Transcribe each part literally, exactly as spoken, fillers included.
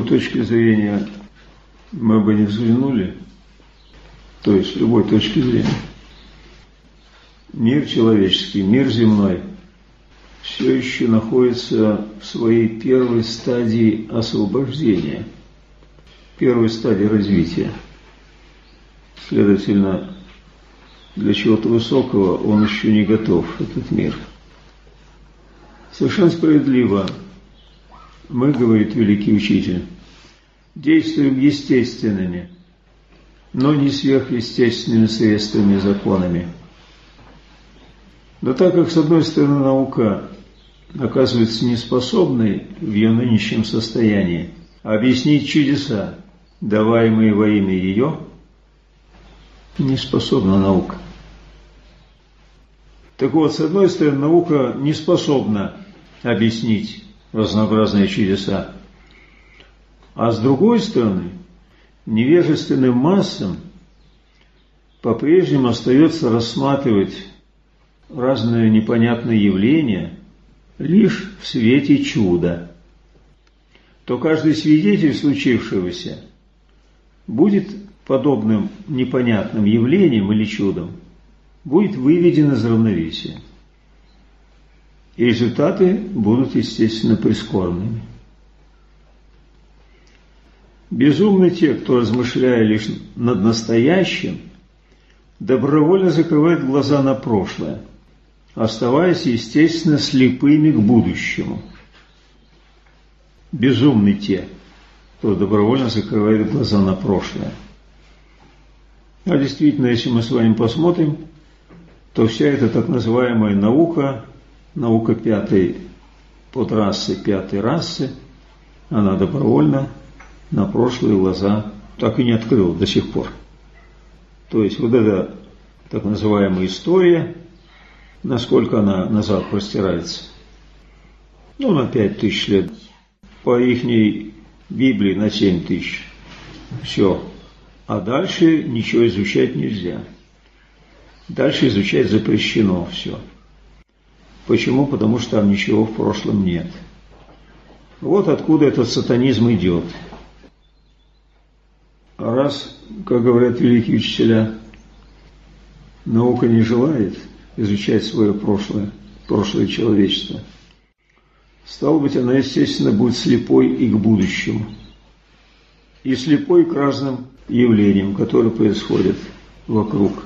точки зрения мы бы не взглянули, то есть с любой точки зрения, мир человеческий, мир земной все еще находится в своей первой стадии освобождения, первой стадии развития. Следовательно, для чего-то высокого он еще не готов, этот мир. Совершенно справедливо мы, говорит великий учитель, действуем естественными, но не сверхъестественными средствами и законами. Но так как, с одной стороны, наука оказывается неспособной в ее нынешнем состоянии объяснить чудеса, даваемые во имя ее, не способна наука. Так вот, с одной стороны, наука не способна объяснить разнообразные чудеса, а с другой стороны, невежественным массам по-прежнему остается рассматривать разные непонятные явления лишь в свете чуда. То каждый свидетель случившегося будет подобным непонятным явлением или чудом, будет выведен из равновесия. И результаты будут, естественно, прискорбными. Безумны те, кто, размышляя лишь над настоящим, добровольно закрывает глаза на прошлое, оставаясь, естественно, слепыми к будущему. Безумны те, кто добровольно закрывает глаза на прошлое. А действительно, если мы с вами посмотрим, то вся эта так называемая наука, наука пятой подрасы, пятой расы, она добровольно на прошлые глаза так и не открыла до сих пор. То есть вот эта так называемая история, насколько она назад простирается? Ну, на пять тысяч лет. По ихней Библии на семь тысяч. Все. А дальше ничего изучать нельзя. Дальше изучать запрещено все. Почему? Потому что там ничего в прошлом нет. Вот откуда этот сатанизм идет. А раз, как говорят великие учителя, наука не желает изучать свое прошлое, прошлое человечества, стало быть, она, естественно, будет слепой и к будущему. И слепой к разным явлениям, которые происходят вокруг.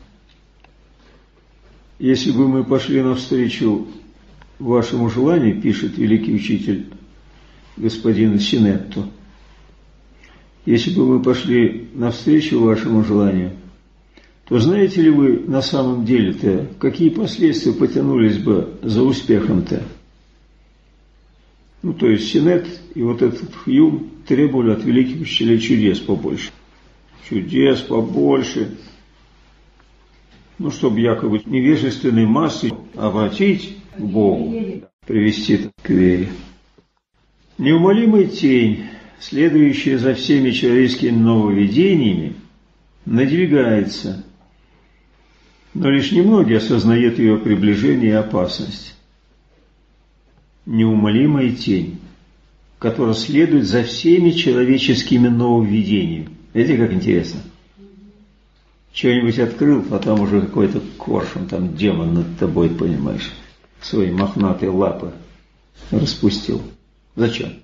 Если бы мы пошли навстречу вашему желанию, пишет великий учитель господин Синетту, если бы мы пошли навстречу вашему желанию, то знаете ли вы на самом деле-то, какие последствия потянулись бы за успехом-то? Ну, то есть Синет и вот этот Хьюм требовали от великих учителей чудес побольше. Чудес побольше. Ну, чтобы якобы невежественной массы обратить к Богу, привести к вере. Неумолимая тень, следующая за всеми человеческими нововведениями, надвигается, но лишь немногие осознают ее приближение и опасность. Неумолимая тень, которая следует за всеми человеческими нововведениями. Видите, как интересно? Что-нибудь открыл, а там уже какой-то коршун, там демон над тобой, понимаешь, свои мохнатые лапы распустил. Зачем?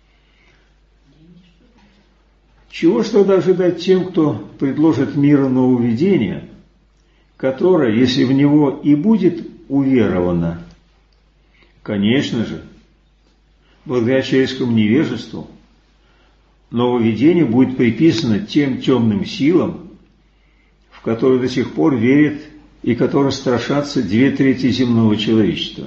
Чего ж тогда ожидать тем, кто предложит миру нововведение, которое, если в него и будет уверовано, конечно же, благодаря человеческому невежеству, нововведение будет приписано тем темным силам, в которые до сих пор верят и которые страшатся две трети земного человечества.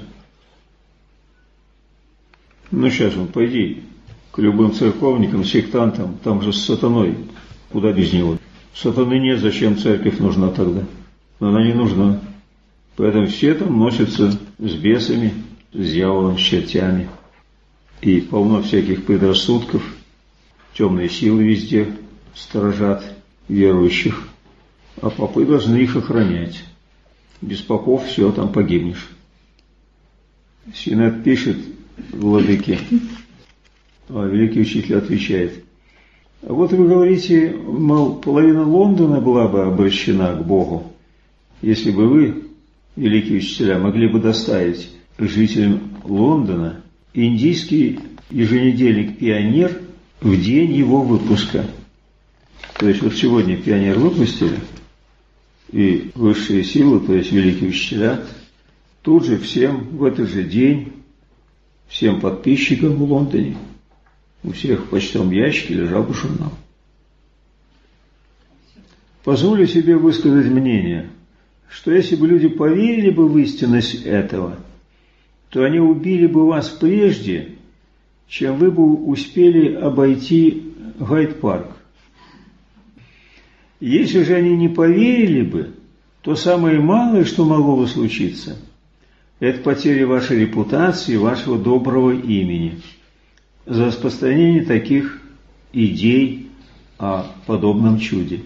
Ну, сейчас вон, пойди к любым церковникам, сектантам, там же с сатаной, куда без него. Сатаны нет, зачем церковь нужна тогда? Она не нужна. Поэтому все там носятся с бесами, с дьяволом, с чертями. И полно всяких предрассудков, темные силы везде сторожат верующих. А попы должны их охранять. Без попов все, там погибнешь. Синет пишет владыке: А великий учитель отвечает: а вот вы говорите, мол, половина Лондона была бы обращена к Богу, если бы вы, великие учителя, могли бы доставить жителям Лондона индийский еженедельник «Пионер» в день его выпуска. То есть вот сегодня «Пионер» выпустили, и высшие силы, то есть великие учителя, тут же всем в этот же день, всем подписчикам в Лондоне, у всех в почтовом ящике лежал бы журнал. Позволю себе высказать мнение, что если бы люди поверили бы в истинность этого, то они убили бы вас прежде, чем вы бы успели обойти Гайд-парк. Если же они не поверили бы, то самое малое, что могло бы случиться, это потеря вашей репутации, вашего доброго имени за распространение таких идей о подобном чуде.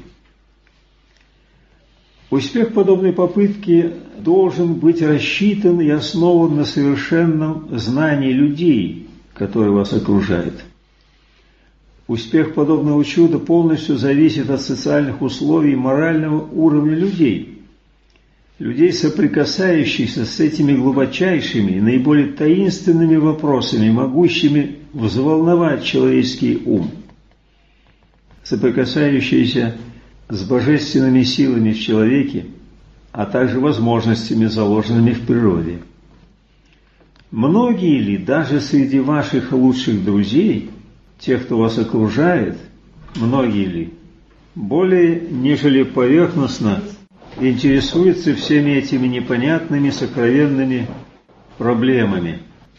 Успех подобной попытки должен быть рассчитан и основан на совершенном знании людей, которые вас окружают. Успех подобного чуда полностью зависит от социальных условий и морального уровня людей, людей, соприкасающихся с этими глубочайшими и наиболее таинственными вопросами, могущими взволновать человеческий ум, соприкасающиеся с божественными силами в человеке, а также возможностями, заложенными в природе. Многие ли даже среди ваших лучших друзей, тех, кто вас окружает, многие ли более нежели поверхностно интересуются всеми этими непонятными сокровенными проблемами?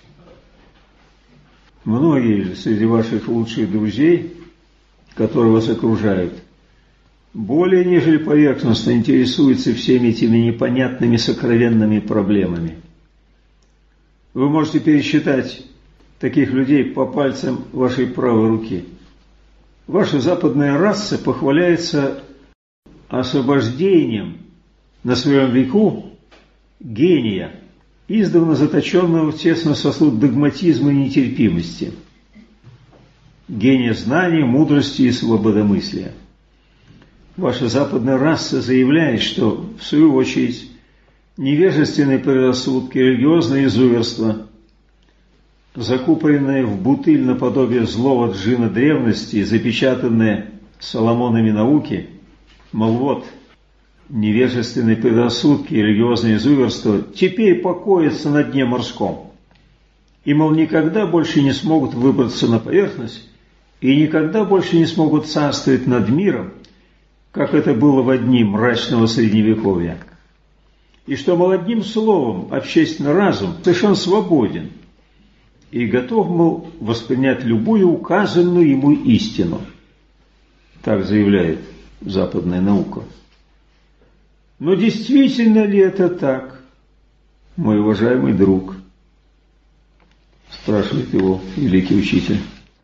Многие ли среди ваших лучших друзей, которые вас окружают, более нежели поверхностно интересуются всеми этими непонятными сокровенными проблемами? Вы можете пересчитать таких людей по пальцам вашей правой руки. Ваша западная раса похваляется освобождением на своем веку гения, издавна заточенного в тесный сосуд догматизма и нетерпимости, гения знания, мудрости и свободомыслия. Ваша западная раса заявляет, что, в свою очередь, невежественные предрассудки, религиозное изуверство, закупоренное в бутыль наподобие злого джина древности, запечатанное Соломонами науки, мол, вот, невежественные предрассудки и религиозное изуверство теперь покоятся на дне морском, и, мол, никогда больше не смогут выбраться на поверхность и никогда больше не смогут царствовать над миром, как это было в дни мрачного Средневековья. И что, мол, одним словом, общественный разум совершенно свободен и готов, мол, воспринять любую указанную ему истину. Так заявляет западная наука. Но действительно ли это так, мой уважаемый друг? Спрашивает его великий учитель.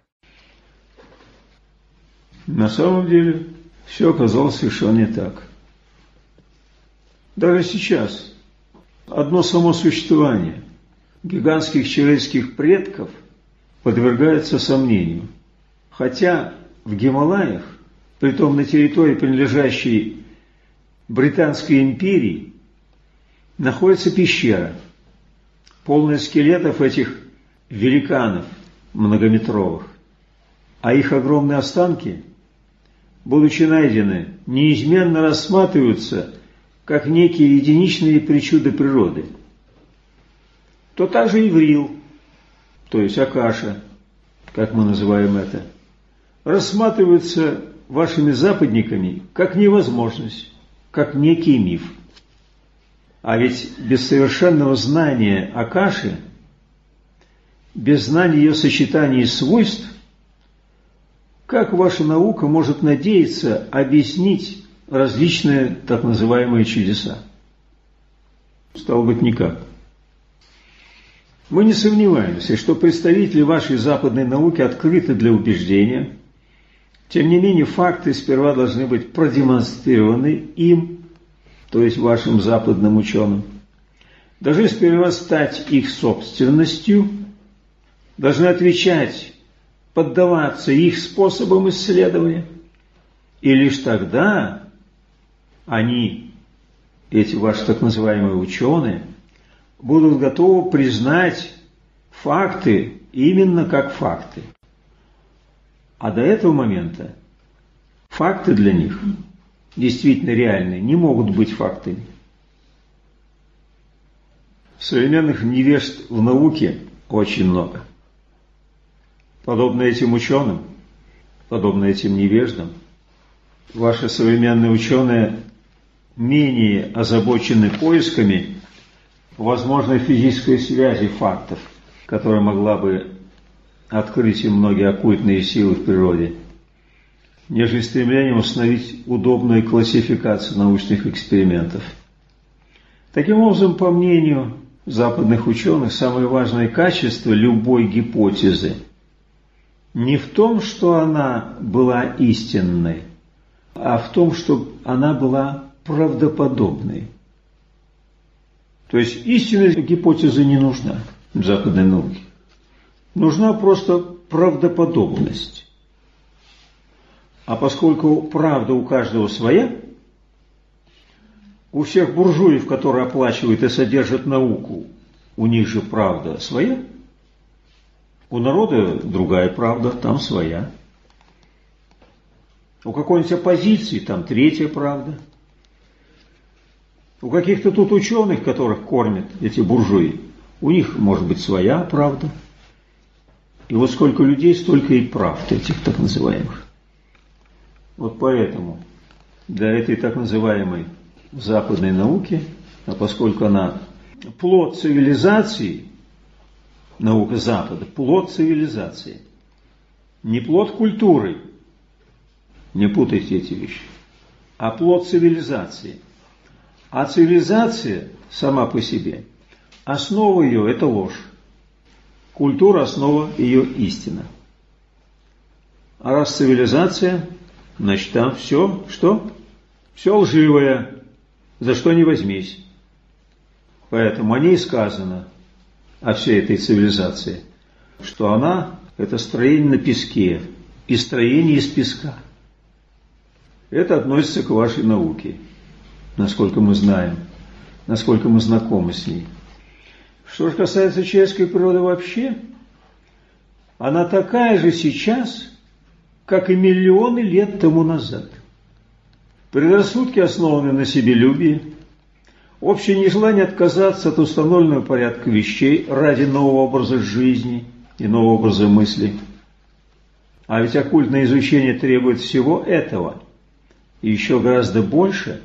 На самом деле все оказалось совершенно не так. Даже сейчас одно само существование гигантских человеческих предков подвергается сомнению. Хотя в Гималаях, притом на территории, принадлежащей Британской империи, находится пещера, полная скелетов этих великанов многометровых, а их огромные останки, будучи найдены, неизменно рассматриваются как некие единичные причуды природы. То также иврил, то есть акаша, как мы называем это, рассматриваются вашими западниками как невозможность, как некий миф. А ведь без совершенного знания акаши, без знания ее сочетаний и свойств, как ваша наука может надеяться объяснить различные так называемые чудеса? Стало быть, никак. Мы не сомневаемся, что представители вашей западной науки открыты для убеждения. Тем не менее, факты сперва должны быть продемонстрированы им, то есть вашим западным ученым. Должны сперва стать их собственностью, должны отвечать поддаваться их способам исследования, и лишь тогда они, эти ваши так называемые ученые, будут готовы признать факты именно как факты. А до этого момента факты для них, действительно реальные, не могут быть фактами. Современных невежд в науке очень много. Подобно этим ученым, подобно этим невеждам, ваши современные ученые менее озабочены поисками возможной физической связи фактов, которая могла бы открыть им многие оккультные силы в природе, нежели стремлением установить удобную классификацию научных экспериментов. Таким образом, по мнению западных ученых, самое важное качество любой гипотезы не в том, что она была истинной, а в том, что она была правдоподобной. То есть истинная гипотеза не нужна в западной науке. Нужна просто правдоподобность. А поскольку правда у каждого своя, у всех буржуев, которые оплачивают и содержат науку, у них же правда своя, у народа другая правда, там своя. У какой-нибудь оппозиции там третья правда. У каких-то тут ученых, которых кормят эти буржуи, у них может быть своя правда. И вот сколько людей, столько и правд этих так называемых. Вот поэтому для этой так называемой западной науки, а поскольку она плод цивилизации, наука Запада, плод цивилизации, не плод культуры, не путайте эти вещи, а плод цивилизации. А цивилизация сама по себе, основа ее – это ложь. Культура – основа ее истина. А раз цивилизация, значит там все, что? Все лживое, за что не возьмись. Поэтому о ней сказано, о всей этой цивилизации, что она – это строение на песке и строение из песка. Это относится к вашей науке, насколько мы знаем, насколько мы знакомы с ней. Что же касается человеческой природы вообще, она такая же сейчас, как и миллионы лет тому назад. Предрассудки основаны на себелюбии, общее нежелание отказаться от установленного порядка вещей ради нового образа жизни и нового образа мысли. А ведь оккультное изучение требует всего этого и еще гораздо больше.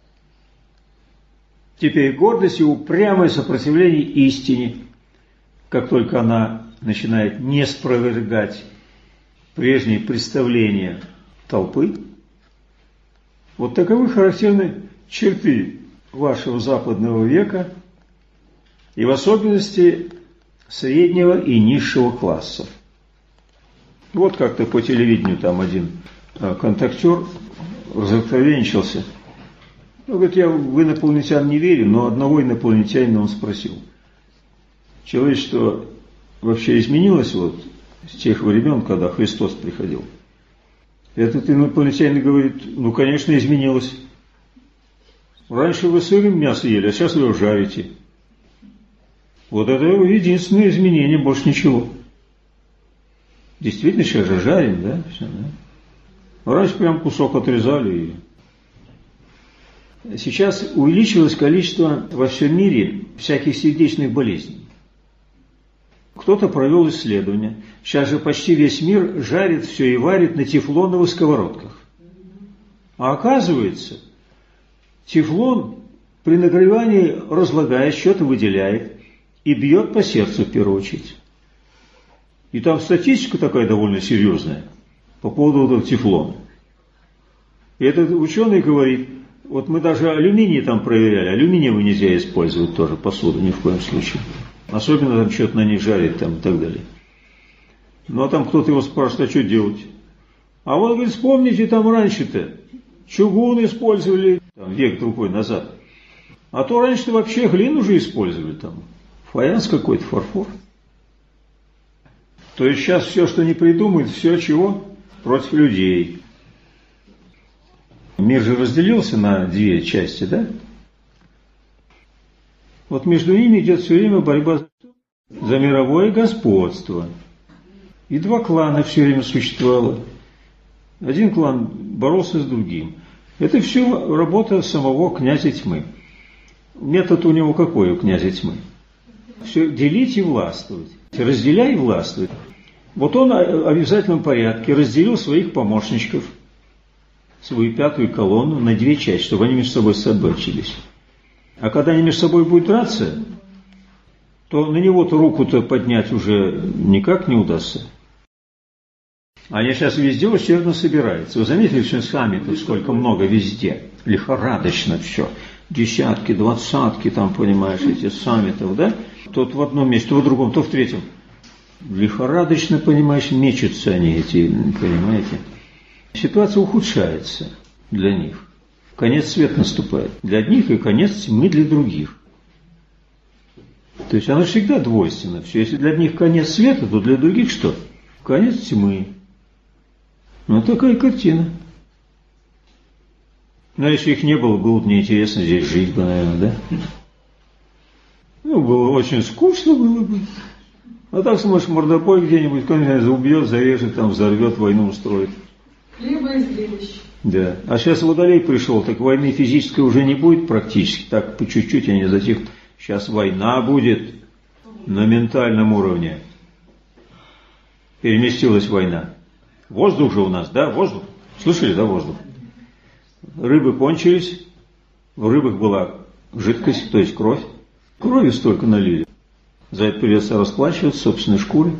Теперь гордость и упрямое сопротивление истине, как только она начинает не спровергать прежние представления толпы. Вот таковы характерны черты вашего западного века и в особенности среднего и низшего классов. Вот как-то по телевидению там один контактер разоткровенничался. Он говорит, я в инопланетян не верю, но одного инопланетянина он спросил. Человечество вообще изменилось вот с тех времен, когда Христос приходил? Этот инопланетянин говорит, ну, конечно, изменилось. Раньше вы сырым мясо ели, а сейчас вы его жарите. Вот это единственное изменение, больше ничего. Действительно, сейчас же жарим, да? Все, да? Раньше прям кусок отрезали и... Сейчас увеличилось количество во всем мире всяких сердечных болезней. Кто-то провел исследование. Сейчас же почти весь мир жарит все и варит на тефлоновых сковородках. А оказывается, тефлон при нагревании разлагает, что-то выделяет и бьет по сердцу в первую очередь. И там статистика такая довольно серьезная по поводу этого тефлона. И этот ученый говорит, вот мы даже алюминий там проверяли, алюминиевый нельзя использовать тоже, посуду, ни в коем случае. Особенно там что-то на ней жарить там и так далее. Ну а там кто-то его спрашивает, а что делать? А вот, говорит, вспомните там раньше-то, чугун использовали, там, век другой назад. А то раньше-то вообще глину уже использовали там, фаянс какой-то, фарфор. То есть сейчас все, что не придумают, все чего? Против людей. Мир же разделился на две части, да? Вот между ними идет все время борьба за, за мировое господство. И два клана все время существовало. Один клан боролся с другим. Это все работа самого князя тьмы. Метод у него какой, у князя тьмы? Все делить и властвовать. Разделяй и властвуй. Вот он в обязательном порядке разделил своих помощничков, свою пятую колонну, на две части, чтобы они между собой собачились. А когда они между собой будут драться, то на него-то руку-то поднять уже никак не удастся. Они сейчас везде усердно собираются. Вы заметили, что сами-то сколько много везде? Лихорадочно все. Десятки, двадцатки, там, понимаешь, эти саммитов, да? Тот в одном месте, то в другом, то в третьем. Лихорадочно, понимаешь, мечутся они эти, понимаете? Ситуация ухудшается для них. Конец света наступает. Для одних и конец тьмы для других. То есть оно всегда двойственно. Все. Если для одних конец света, то для других что? Конец тьмы. Ну, такая картина. Но если их не было, было бы неинтересно здесь жить бы, наверное, да? Ну, было очень скучно было бы. А так, смотришь, мордобой где-нибудь, кто-нибудь убьет, зарежет, там, взорвет, войну устроит. Хлеба и зрелищ. Да. А сейчас Водолей пришел, так войны физической уже не будет практически. Так, по чуть-чуть они затихнут. Сейчас война будет на ментальном уровне. Переместилась война. Воздух же у нас, да, воздух. Слышали, да, воздух? Рыбы кончились, в рыбах была жидкость, то есть кровь. Крови столько налили. За это придется расплачиваться собственной шкурой.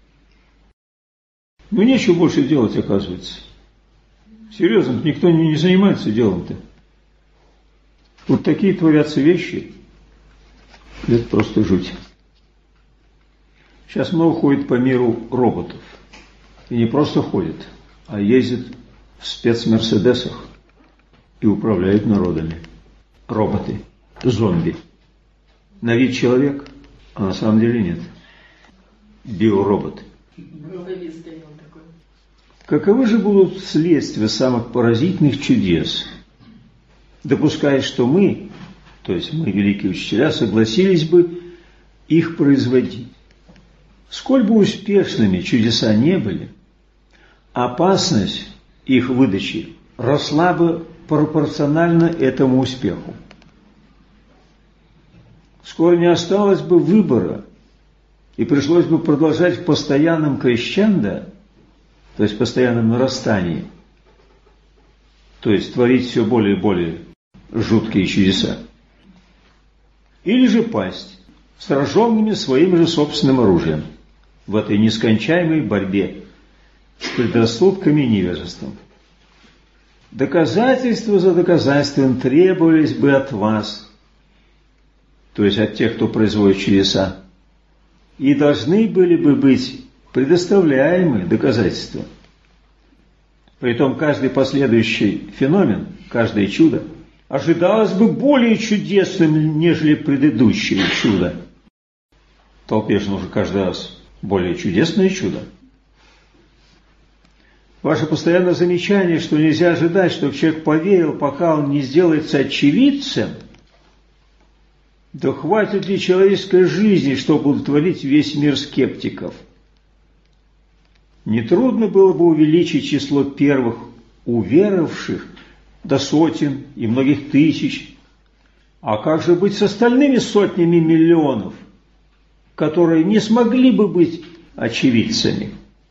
Ну, нечего больше делать, оказывается. Серьезно, никто не, не занимается делом-то. Вот такие творятся вещи. Это просто жуть. Сейчас много ходит по миру роботов. И не просто ходят, а ездят в спецмерседесах и управляют народами. Роботы, зомби. На вид человек, а на самом деле нет. Биороботы. Каковы же будут следствия самых поразительных чудес, допуская, что мы, то есть мы, великие учителя, согласились бы их производить? Сколь бы успешными чудеса не были, опасность их выдачи росла бы пропорционально этому успеху. Скоро не осталось бы выбора, и пришлось бы продолжать в постоянном крещендо, то есть в постоянном нарастании, то есть творить все более и более жуткие чудеса. Или же пасть, сраженными своим же собственным оружием, в этой нескончаемой борьбе с предрассудками и невежеством. Доказательства за доказательством требовались бы от вас, то есть от тех, кто производит чудеса, и должны были бы быть предоставляемые доказательства. Притом каждый последующий феномен, каждое чудо ожидалось бы более чудесным, нежели предыдущее чудо. В толпе же нужно каждый раз более чудесное чудо. Ваше постоянное замечание, что нельзя ожидать, чтобы человек поверил, пока он не сделается очевидцем, да хватит ли человеческой жизни, чтобы удовлетворить весь мир скептиков? Нетрудно было бы увеличить число первых уверовавших до сотен и многих тысяч. А как же быть с остальными сотнями миллионов, которые не смогли бы быть очевидцами?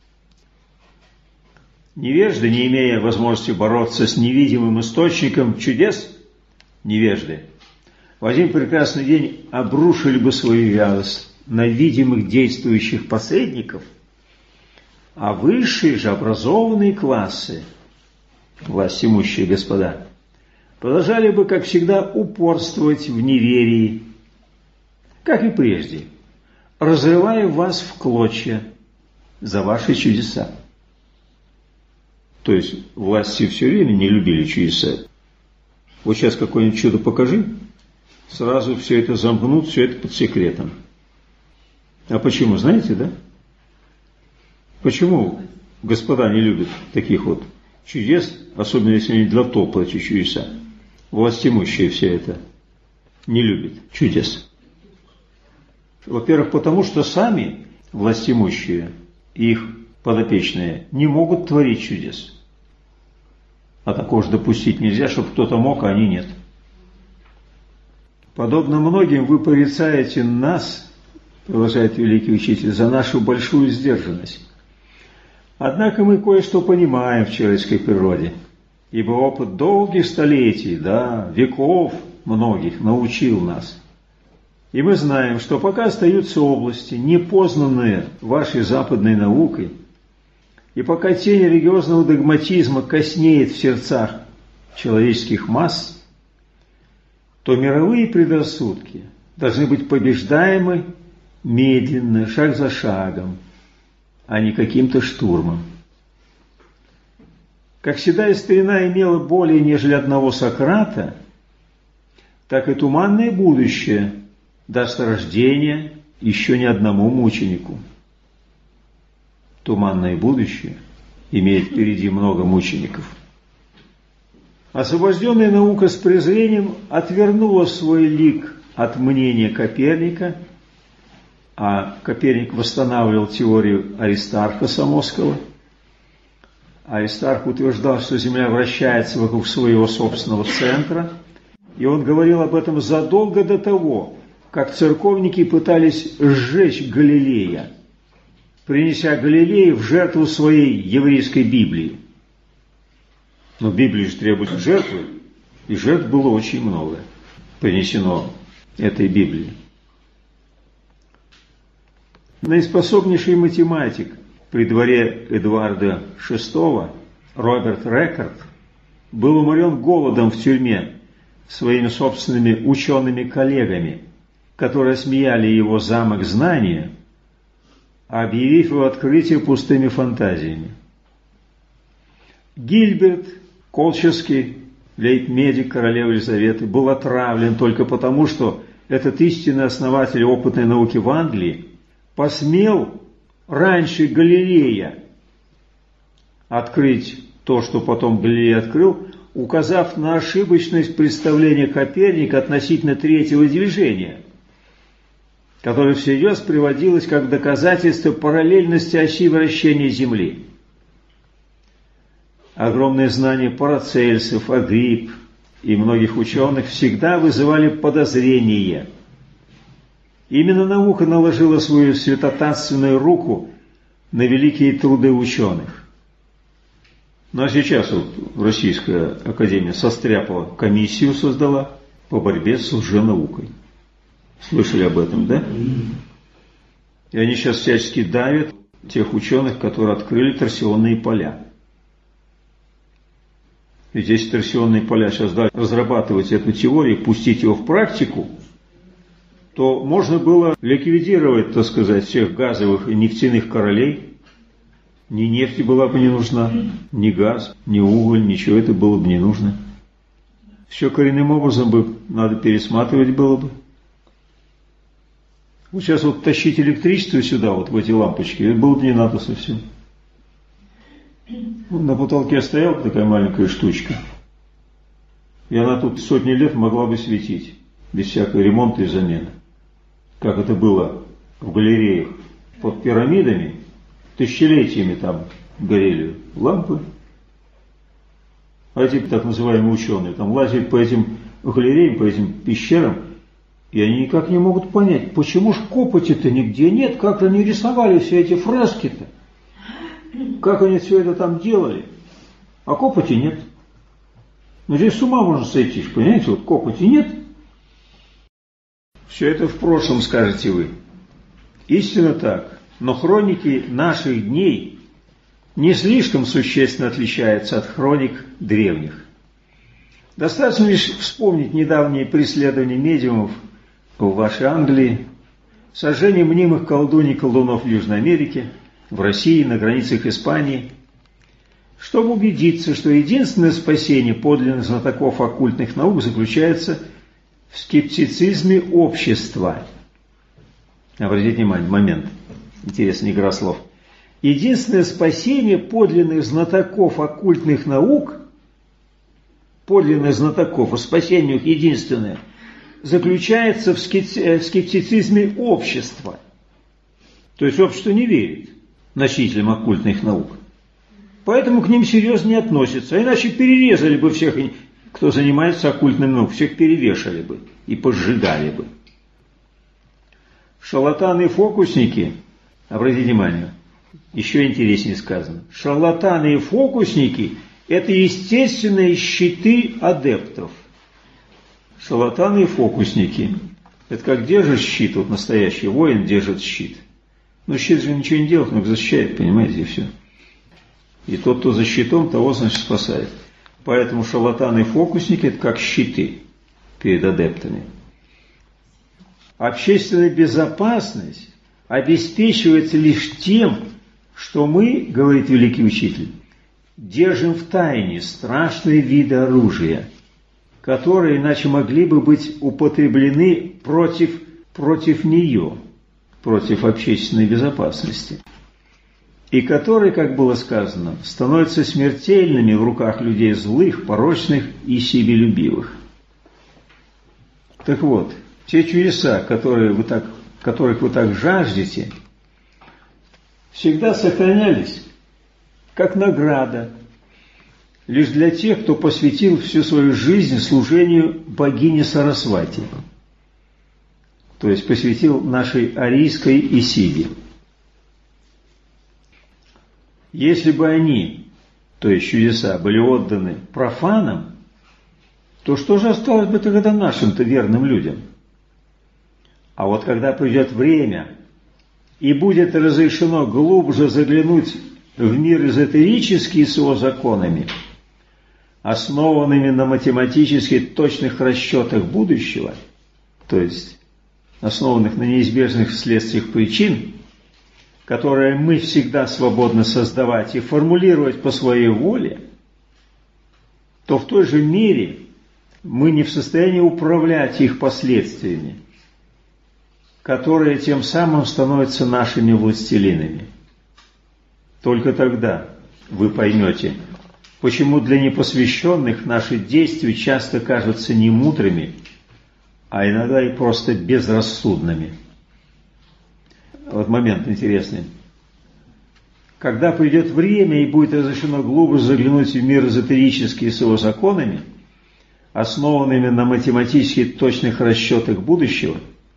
Невежды, не имея возможности бороться с невидимым источником чудес, невежды, в один прекрасный день обрушили бы свою вялость на видимых действующих посредников, а высшие же образованные классы, власть имущие господа, продолжали бы, как всегда, упорствовать в неверии, как и прежде, разрывая вас в клочья за ваши чудеса. То есть власти все время не любили чудеса. Вот сейчас какое-нибудь чудо покажи, сразу все это замкнут, все это под секретом. А почему, знаете, да? Почему господа не любят таких вот чудес, особенно если они для толпы эти чудеса? Властимущие все это не любят чудес. Во-первых, потому что сами властимущие и их подопечные не могут творить чудес. А такого же допустить нельзя, чтобы кто-то мог, а они нет. Подобно многим вы порицаете нас, продолжает великий учитель, за нашу большую сдержанность. Однако мы кое-что понимаем в человеческой природе, ибо опыт долгих столетий, да, веков многих научил нас. И мы знаем, что пока остаются области, не познанные вашей западной наукой, и пока тень религиозного догматизма коснеет в сердцах человеческих масс, то мировые предрассудки должны быть побеждаемы медленно, шаг за шагом, а не каким-то штурмом. Как седая старина имела более нежели одного Сократа, так и туманное будущее даст рождение еще не одному мученику. Туманное будущее имеет впереди много мучеников. Освобожденная наука с презрением отвернула свой лик от мнения Коперника, а Коперник восстанавливал теорию Аристарха Самосского. Аристарх утверждал, что Земля вращается вокруг своего собственного центра, и он говорил об этом задолго до того, как церковники пытались сжечь Галилея, принеся Галилея в жертву своей еврейской Библии. Но Библия же требует жертвы, и жертв было очень много принесено этой Библии. Наиспособнейший математик при дворе Эдуарда шестого Роберт Рекорд был уморен голодом в тюрьме своими собственными учеными-коллегами, которые смеяли его замок знания, объявив его открытие пустыми фантазиями. Гильберт Колческий, лейб-медик королевы Елизаветы, был отравлен только потому, что этот истинный основатель опытной науки в Англии посмел раньше Галилея открыть то, что потом Галилей открыл, указав на ошибочность представления Коперника относительно третьего движения, которое всерьез приводилось как доказательство параллельности оси вращения Земли. Огромные знания Парацельсов, Агрипп и многих ученых всегда вызывали подозрения. Именно наука наложила свою святотатственную руку на великие труды ученых. Ну а сейчас вот Российская Академия состряпала, комиссию создала по борьбе с лженаукой. Слышали об этом, да? И они сейчас всячески давят тех ученых, которые открыли торсионные поля. Ведь если торсионные поля сейчас дали разрабатывать эту теорию, пустить его в практику, то можно было ликвидировать, так сказать, всех газовых и нефтяных королей. Ни нефть была бы не нужна, ни газ, ни уголь, ничего это было бы не нужно. Все коренным образом бы надо пересматривать было бы. Вот сейчас вот тащить электричество сюда, вот в эти лампочки, это было бы не надо совсем. На потолке стояла такая маленькая штучка, и она тут сотни лет могла бы светить, без всякого ремонта и замены. Как это было в галереях под пирамидами, тысячелетиями там горели лампы. А эти так называемые ученые там лазят по этим галереям, по этим пещерам, и они никак не могут понять, почему ж копоти-то нигде нет, как они рисовали все эти фрески-то. Как они все это там делали? А копоти нет. Но здесь с ума можно сойти, понимаете, вот копоти нет. Все это в прошлом, скажете вы. Истинно так. Но хроники наших дней не слишком существенно отличаются от хроник древних. Достаточно лишь вспомнить недавние преследования медиумов в вашей Англии, сожжение мнимых колдуней-колдунов в Южной Америке, в России, на границах Испании, чтобы убедиться, что единственное спасение подлинных знатоков оккультных наук заключается в скептицизме общества. Обратите внимание, момент, интересная игра слов. Единственное спасение подлинных знатоков оккультных наук, подлинных знатоков, а спасение их единственное, заключается в скептицизме общества. То есть общество не верит носителям оккультных наук. Поэтому к ним серьезно не относятся. Иначе перерезали бы всех, кто занимается оккультным наукой, всех перевешали бы и поджигали бы. Шарлатаны и фокусники, обратите внимание, еще интереснее сказано. Шарлатаны и фокусники – это естественные щиты адептов. Шарлатаны и фокусники – это как держишь щит, вот настоящий воин держит щит. Но щит же ничего не делает, но защищает, понимаете, и все. И тот, кто за щитом, того, значит, спасает. Поэтому шарлатаны и фокусники – это как щиты перед адептами. Общественная безопасность обеспечивается лишь тем, что мы, говорит великий учитель, держим в тайне страшные виды оружия, которые иначе могли бы быть употреблены против, против нее, против общественной безопасности, и которые, как было сказано, становятся смертельными в руках людей злых, порочных и себелюбивых. Так вот, те чудеса, которые вы так, которых вы так жаждете, всегда сохранялись как награда лишь для тех, кто посвятил всю свою жизнь служению богине Сарасвати, то есть посвятил нашей арийской Исиде. Если бы они, то есть чудеса, были отданы профанам, то что же осталось бы тогда нашим-то верным людям? А вот когда придет время, и будет разрешено глубже заглянуть в мир эзотерический с его законами, основанными на математически точных расчетах будущего, то есть основанных на неизбежных следствиях причин, которые мы всегда свободны создавать и формулировать по своей воле, то в той же мере мы не в состоянии управлять их последствиями, которые тем самым становятся нашими властелинами. Только тогда вы поймете, почему для непосвященных наши действия часто кажутся не мудрыми, а иногда и просто безрассудными. Вот момент интересный. Когда придет время и будет разрешено глубже заглянуть в мир эзотерический с его законами, основанными на математически точных расчетах будущего,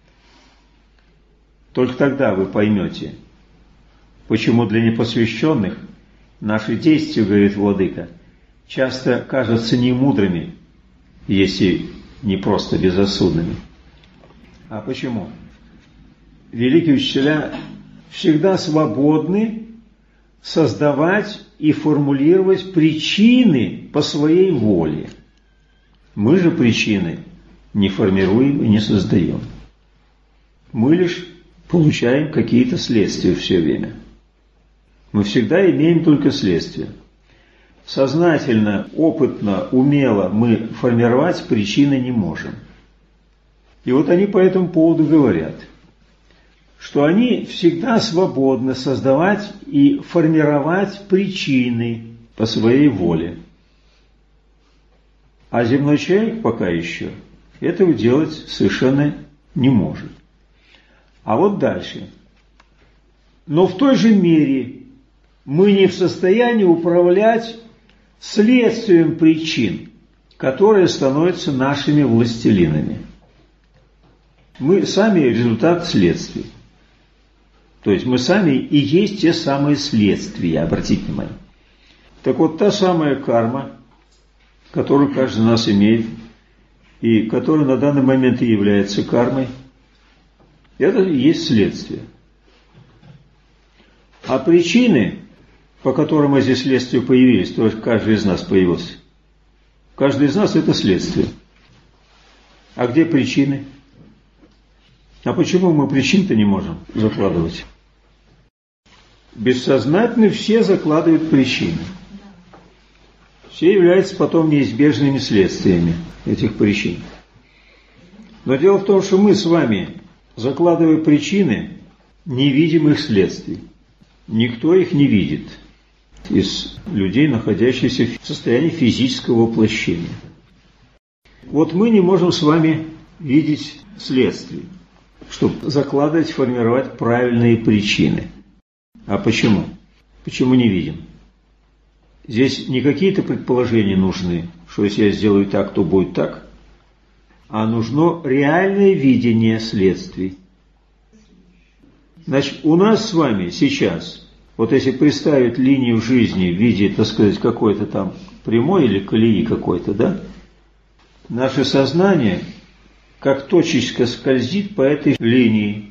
только тогда вы поймете, почему для непосвященных наши действия, говорит Владыка, часто кажутся не мудрыми, если не просто безрассудными. А почему? Великие учителя всегда свободны создавать и формулировать причины по своей воле. Мы же причины не формируем и не создаем. Мы лишь получаем какие-то следствия все время. Мы всегда имеем только следствия. Сознательно, опытно, умело мы формировать причины не можем. И вот они по этому поводу говорят, что они всегда свободны создавать и формировать причины по своей воле. А земной человек пока еще этого делать совершенно не может. А вот дальше. Но в той же мере мы не в состоянии управлять следствием причин, которые становятся нашими властелинами. Мы сами результат следствий. То есть мы сами и есть те самые следствия, обратите внимание. Так вот, та самая карма, которую каждый из нас имеет, и которая на данный момент и является кармой, это и есть следствие. А причины, по которым эти следствия появились, то есть каждый из нас появился, каждый из нас это следствие. А где причины? А почему мы причин-то не можем закладывать? Бессознательно все закладывают причины. Все являются потом неизбежными следствиями этих причин. Но дело в том, что мы с вами, закладывая причины, не видим их следствий. Никто их не видит из людей, находящихся в состоянии физического воплощения. Вот мы не можем с вами видеть следствий, чтобы закладывать, формировать правильные причины. А почему? Почему не видим? Здесь не какие-то предположения нужны, что если я сделаю так, то будет так, а нужно реальное видение следствий. Значит, у нас с вами сейчас, вот если представить линию жизни в виде, так сказать, какой-то там прямой или колеи какой-то, да, наше сознание как точечка скользит по этой линии.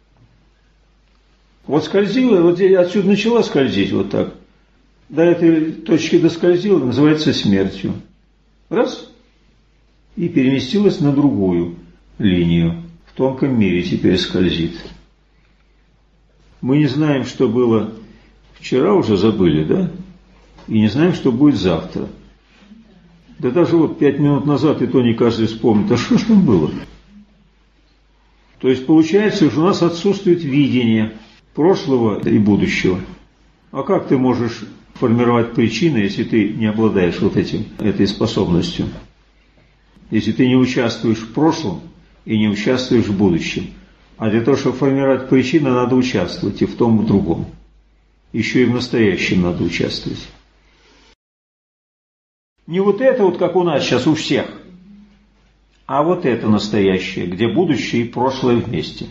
Вот скользила, вот отсюда начала скользить вот так. До этой точки доскользила, называется смертью. Раз. И переместилась на другую линию. В тонком мире теперь скользит. Мы не знаем, что было вчера, уже забыли, да? И не знаем, что будет завтра. Да даже вот пять минут назад и то не каждый вспомнит, а что ж там было? То есть получается, что у нас отсутствует видение прошлого и будущего. А как ты можешь формировать причины, если ты не обладаешь вот этим, этой способностью? Если ты не участвуешь в прошлом и не участвуешь в будущем. А для того, чтобы формировать причины, надо участвовать и в том, и в другом. Еще и в настоящем надо участвовать. Не вот это вот, как у нас сейчас у всех, а вот это настоящее, где будущее и прошлое вместе.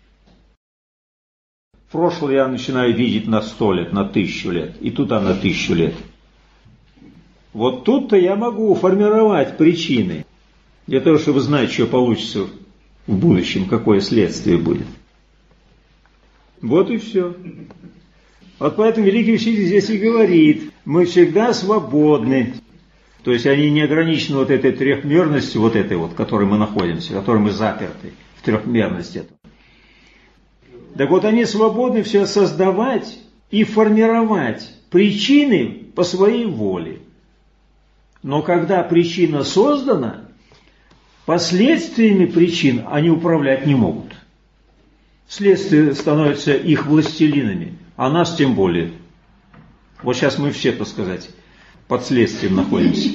Прошлое я начинаю видеть на сто лет, на тысячу лет, и туда на тысячу лет. Вот тут-то я могу формировать причины, для того, чтобы знать, что получится в будущем, какое следствие будет. Вот и все. Вот поэтому Великий Учитель здесь и говорит, мы всегда свободны. То есть они не ограничены вот этой трехмерностью, вот этой вот, в которой мы находимся, в которой мы заперты, в трехмерности. Так вот они свободны все создавать и формировать причины по своей воле. Но когда причина создана, последствиями причин они управлять не могут. Следствия становятся их властелинами, а нас тем более. Вот сейчас мы все, так сказать, под следствием находимся.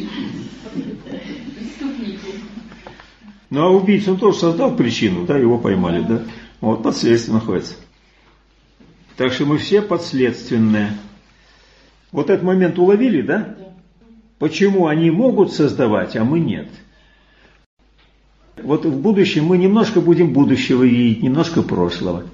Ну а убийца, он тоже создал причину, да, его поймали, да. Вот под следствием находится. Так что мы все подследственные. Вот этот момент уловили, да? Почему они могут создавать, а мы нет? Вот в будущем мы немножко будем будущего видеть, немножко прошлого.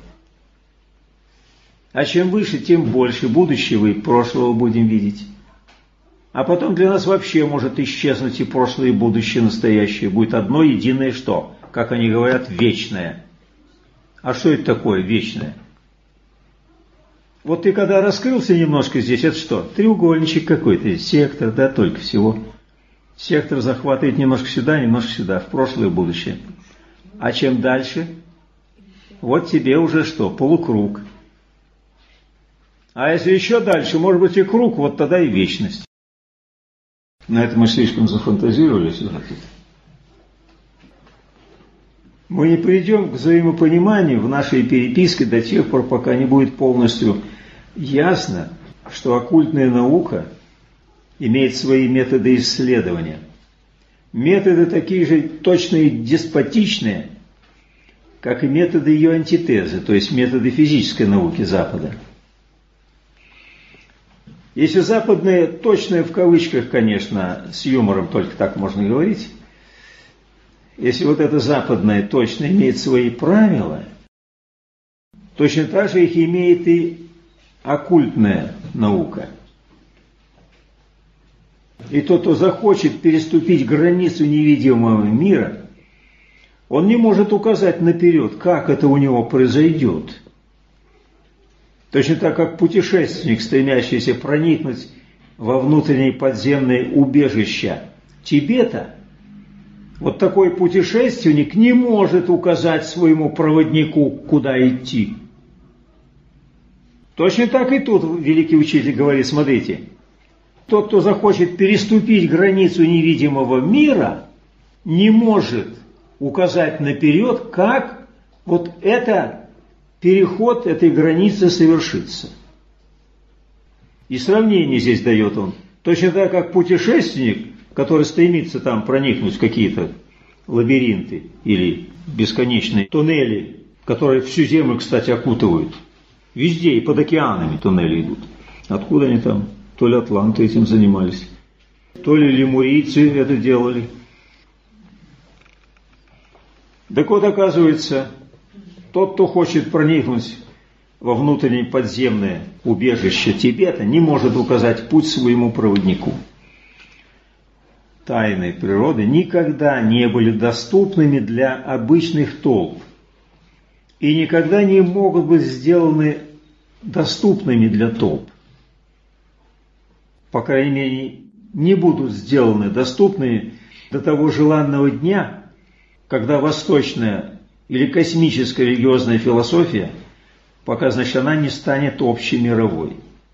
А чем выше, тем больше будущего и прошлого будем видеть. А потом для нас вообще может исчезнуть и прошлое, и будущее, и настоящее. Будет одно единое что? Как они говорят, вечное. А что это такое вечное? Вот ты когда раскрылся немножко здесь, это что? Треугольничек какой-то, сектор, да, только всего. Сектор захватывает немножко сюда, немножко сюда, в прошлое и будущее. А чем дальше? Вот тебе уже что? Полукруг. А если еще дальше, может быть и круг, вот тогда и вечность. На это мы слишком зафантазировали сюда. Мы не придем к взаимопониманию в нашей переписке до тех пор, пока не будет полностью ясно, что оккультная наука имеет свои методы исследования. Методы такие же точно и деспотичные, как и методы ее антитезы, то есть методы физической науки Запада. Если западные, точные в кавычках, конечно, с юмором только так можно говорить, если вот это западное точно имеет свои правила, точно так же их имеет и оккультная наука. И тот, кто захочет переступить границу невидимого мира, он не может указать наперед, как это у него произойдет. Точно так, как путешественник, стремящийся проникнуть во внутренние подземные убежища Тибета, вот такой путешественник не может указать своему проводнику, куда идти. Точно так и тут Великий Учитель говорит, смотрите, тот, кто захочет переступить границу невидимого мира, не может указать наперед, как вот это переход этой границы совершится. И сравнение здесь дает он. Точно так, как путешественник, который стремится там проникнуть в какие-то лабиринты или бесконечные туннели, которые всю землю, кстати, окутывают. Везде и под океанами туннели идут. Откуда они там? То ли атланты этим занимались, то ли лемурийцы это делали. Так вот, оказывается, тот, кто хочет проникнуть во внутреннее подземное убежище Тибета, не может указать путь своему проводнику. Тайны природы никогда не были доступными для обычных толп и никогда не могут быть сделаны доступными для толп. По крайней мере, не будут сделаны доступными до того желанного дня, когда восточная или космическая религиозная философия, пока, значит, она не станет общемировой.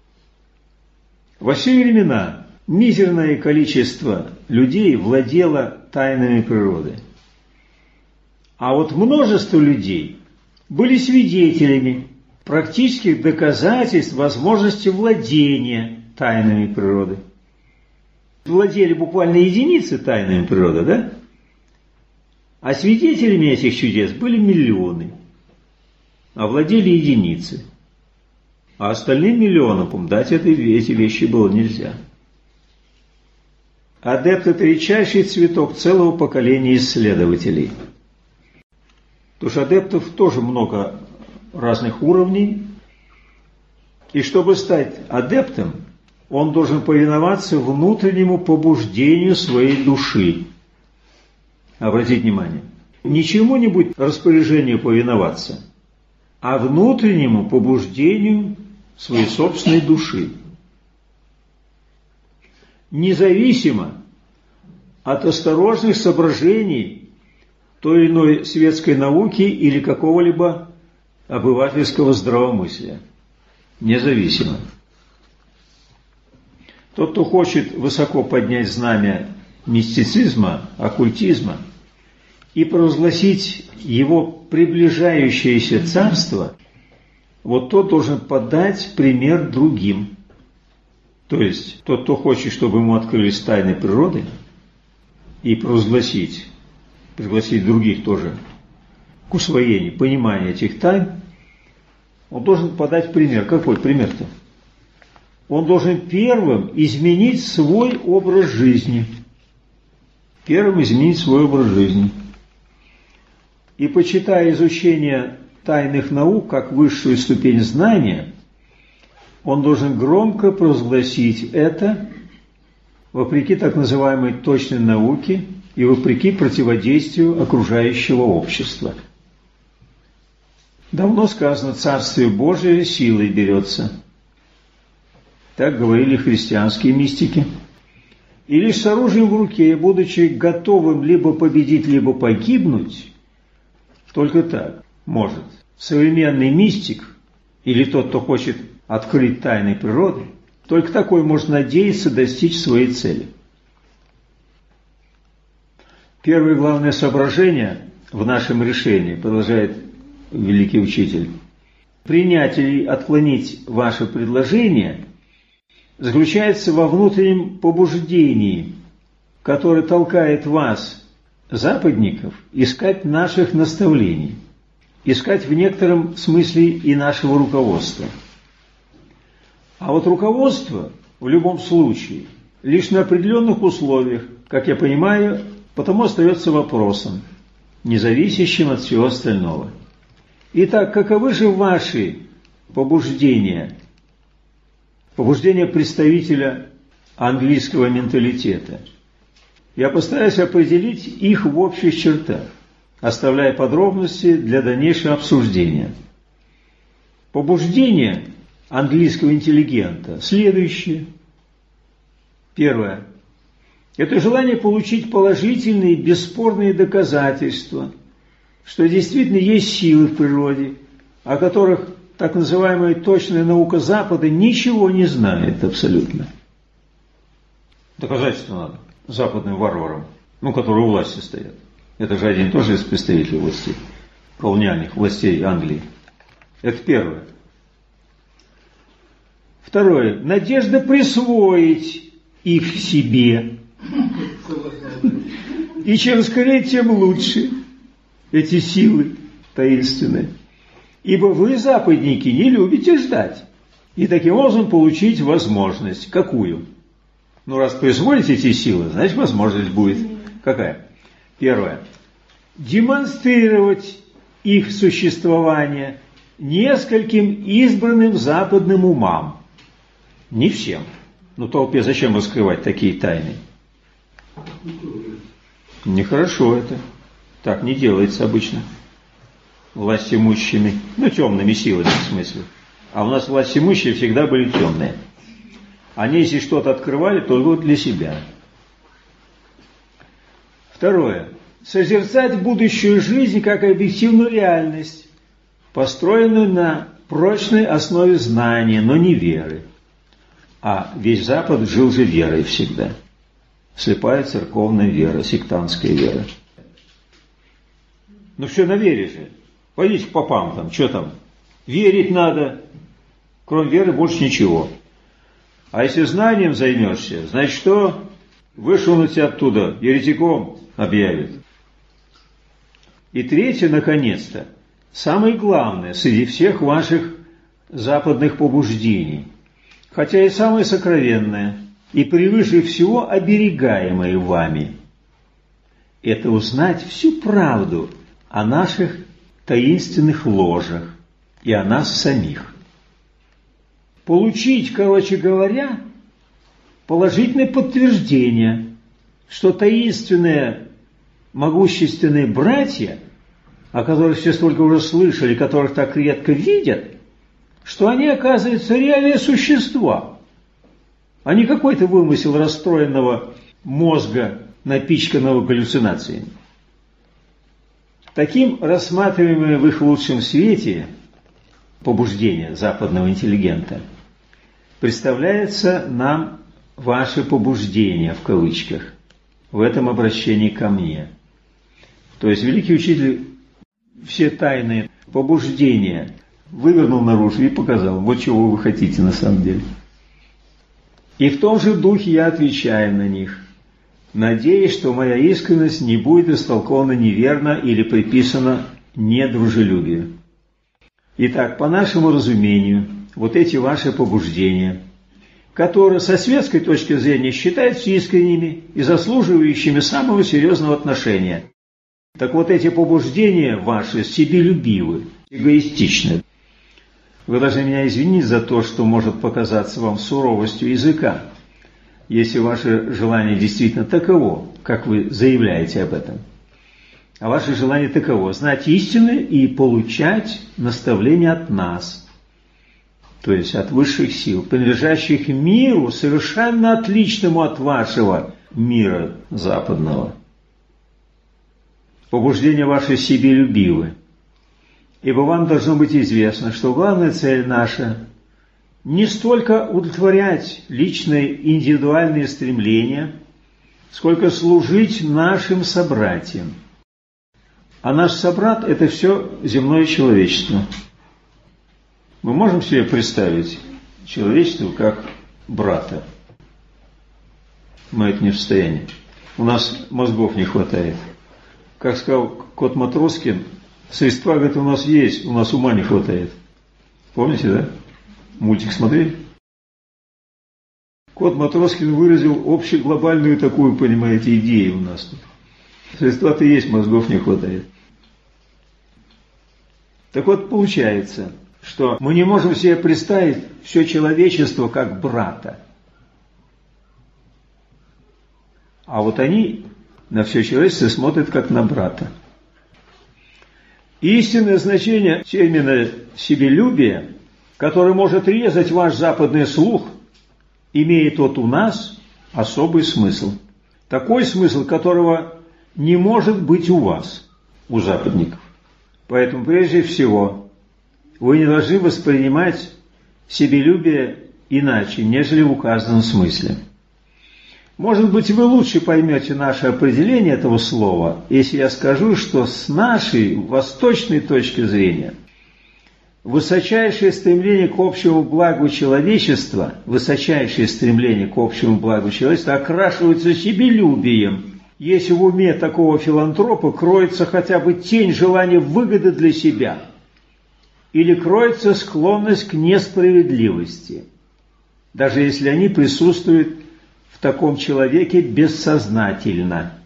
Во все времена мизерное количество людей владело тайнами природы. А вот множество людей были свидетелями практических доказательств возможности владения тайнами природы. Владели буквально единицы тайнами природы, да? А свидетелями этих чудес были миллионы, а владели единицы. А остальным миллионам дать это, эти вещи было нельзя. Адепт – это редчайший цветок целого поколения исследователей. Потому что адептов тоже много разных уровней. И чтобы стать адептом, он должен повиноваться внутреннему побуждению своей души. Обратите внимание, не чему-нибудь распоряжению повиноваться, а внутреннему побуждению своей собственной души. Независимо от осторожных соображений той или иной светской науки или какого-либо обывательского здравомыслия. Независимо. Тот, кто хочет высоко поднять знамя мистицизма, оккультизма и провозгласить его приближающееся царство, вот тот должен подать пример другим. То есть тот, кто хочет, чтобы ему открылись тайны природы, и провозгласить, пригласить других тоже к усвоению, пониманию этих тайн, он должен подать пример. Какой пример-то? Он должен первым изменить свой образ жизни. Первым изменить свой образ жизни. И почитая изучение тайных наук как высшую ступень знания, он должен громко провозгласить это вопреки так называемой точной науке и вопреки противодействию окружающего общества. Давно сказано, Царствие Божие силой берется. Так говорили христианские мистики. И лишь с оружием в руке, будучи готовым либо победить, либо погибнуть, только так может современный мистик или тот, кто хочет открыть тайны природы, только такой может надеяться достичь своей цели. Первое главное соображение в нашем решении, продолжает великий учитель, принять или отклонить ваше предложение заключается во внутреннем побуждении, которое толкает вас, западников, искать наших наставлений, искать в некотором смысле и нашего руководства. А вот руководство в любом случае лишь на определенных условиях, как я понимаю, потому остается вопросом, не зависящим от всего остального. Итак, каковы же ваши побуждения? Побуждения представителя английского менталитета. Я постараюсь определить их в общих чертах, оставляя подробности для дальнейшего обсуждения. Побуждения английского интеллигента следующие. Первое. Это желание получить положительные, бесспорные доказательства, что действительно есть силы в природе, о которых так называемая точная наука Запада ничего не знает абсолютно. Доказательства надо западным варварам, ну, которые у власти стоят. Это же один тоже из представителей властей, колониальных властей Англии. Это первое. Второе. Надежда присвоить их себе. И чем скорее, тем лучше эти силы таинственные. Ибо вы, западники, не любите ждать. И таким образом получить возможность. Какую? Ну, раз присвоите эти силы, значит, возможность будет. Какая? Первое. Демонстрировать их существование нескольким избранным западным умам. Не всем. Ну, толпе зачем раскрывать такие тайны? Нехорошо это. Так не делается обычно. Властимущими. Ну, темными силами, в смысле. А у нас властимущие всегда были темные. Они, если что-то открывали, то только для себя. Второе. Созерцать будущую жизнь как объективную реальность, построенную на прочной основе знания, но не веры. А весь Запад жил же верой всегда. Слепая церковная вера, сектантская вера. Ну все на вере же. Пойдите к попам там, что там? Верить надо. Кроме веры больше ничего. А если знанием займешься, значит что? Вышвырнут тебя оттуда, еретиком объявят. И третье, наконец-то, самое главное среди всех ваших западных побуждений, хотя и самое сокровенное, и превыше всего оберегаемое вами, это узнать всю правду о наших таинственных ложах и о нас самих. Получить, короче говоря, положительное подтверждение, что таинственные, могущественные братья, о которых все столько уже слышали, которых так редко видят, что они, оказывается, реальные существа, а не какой-то вымысел расстроенного мозга, напичканного галлюцинациями. Таким рассматриваемое в их лучшем свете побуждение западного интеллигента представляется нам ваше побуждение, в кавычках, в этом обращении ко мне. То есть великий учитель все тайные побуждения вывернул наружу и показал, вот чего вы хотите на самом деле. И в том же духе я отвечаю на них, надеясь, что моя искренность не будет истолкована неверно или приписана недружелюбию. Итак, по нашему разумению, вот эти ваши побуждения, которые со светской точки зрения считаются искренними и заслуживающими самого серьезного отношения, так вот эти побуждения ваши себелюбивы, эгоистичны. Вы должны меня извинить за то, что может показаться вам суровостью языка, если ваше желание действительно таково, как вы заявляете об этом. А ваше желание таково – знать истины и получать наставления от нас, то есть от высших сил, принадлежащих миру, совершенно отличному от вашего мира западного. Побуждения ваши себелюбивы, ибо вам должно быть известно, что главная цель наша – не столько удовлетворять личные индивидуальные стремления, сколько служить нашим собратьям. А наш собрат – это все земное человечество. Мы можем себе представить человечество как брата? Мы это не в состоянии. У нас мозгов не хватает. Как сказал кот Матроскин, средства, говорит, у нас есть, у нас ума не хватает. Помните, да? Мультик смотрели? Кот Матроскин выразил общеглобальную такую, понимаете, идею у нас тут. Средства-то есть, мозгов не хватает. Так вот, получается, что мы не можем себе представить все человечество как брата. А вот они на все человечество смотрят как на брата. Истинное значение термина «себелюбие», который может резать ваш западный слух, имеет вот у нас особый смысл. Такой смысл, которого не может быть у вас, у западников. Поэтому прежде всего вы не должны воспринимать себелюбие иначе, нежели в указанном смысле. Может быть, вы лучше поймете наше определение этого слова, если я скажу, что с нашей восточной точки зрения высочайшее стремление к общему благу человечества, высочайшее стремление к общему благу человечества окрашивается себелюбием, если в уме такого филантропа кроется хотя бы тень желания выгоды для себя, или кроется склонность к несправедливости, даже если они присутствуют в таком человеке бессознательно.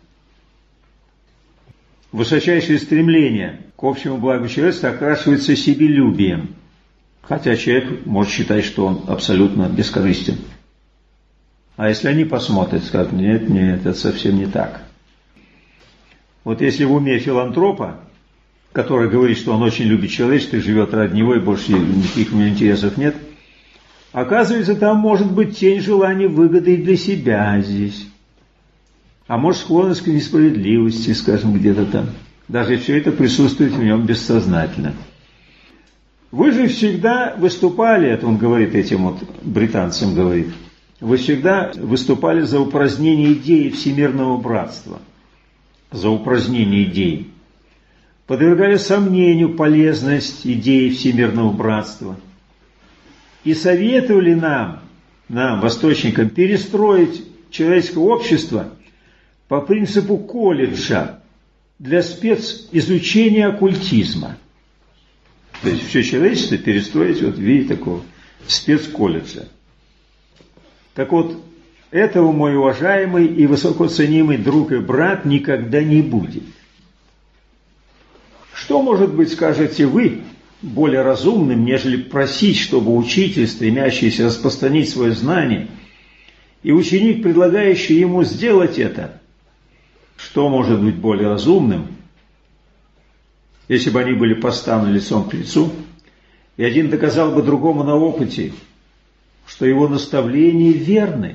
Высочайшее стремление к общему благу человечества окрашивается себелюбием, хотя человек может считать, что он абсолютно бескорыстен. А если они посмотрят, скажут: нет, нет, это совсем не так. Вот если в уме филантропа, который говорит, что он очень любит человечество и живет ради него, и больше никаких у него интересов нет, оказывается, там может быть тень желания выгоды и для себя здесь. А может, склонность к несправедливости, скажем, где-то там. Даже все это присутствует в нем бессознательно. Вы же всегда выступали, это он говорит этим вот британцам, говорит, вы всегда выступали за упразднение идеи всемирного братства, за упразднение идей. Подвергали сомнению полезность идеи всемирного братства. И советовали нам, нам, восточникам, перестроить человеческое общество по принципу колледжа для специзучения оккультизма. То есть все человечество перестроить вот в виде такого спецколледжа. Так вот, этого мой уважаемый и высокоценимый друг и брат никогда не будет. Что может быть, скажете вы, более разумным, нежели просить, чтобы учитель, стремящийся распространить свое знание, и ученик, предлагающий ему сделать это, что может быть более разумным, если бы они были поставлены лицом к лицу, и один доказал бы другому на опыте, что его наставления верны?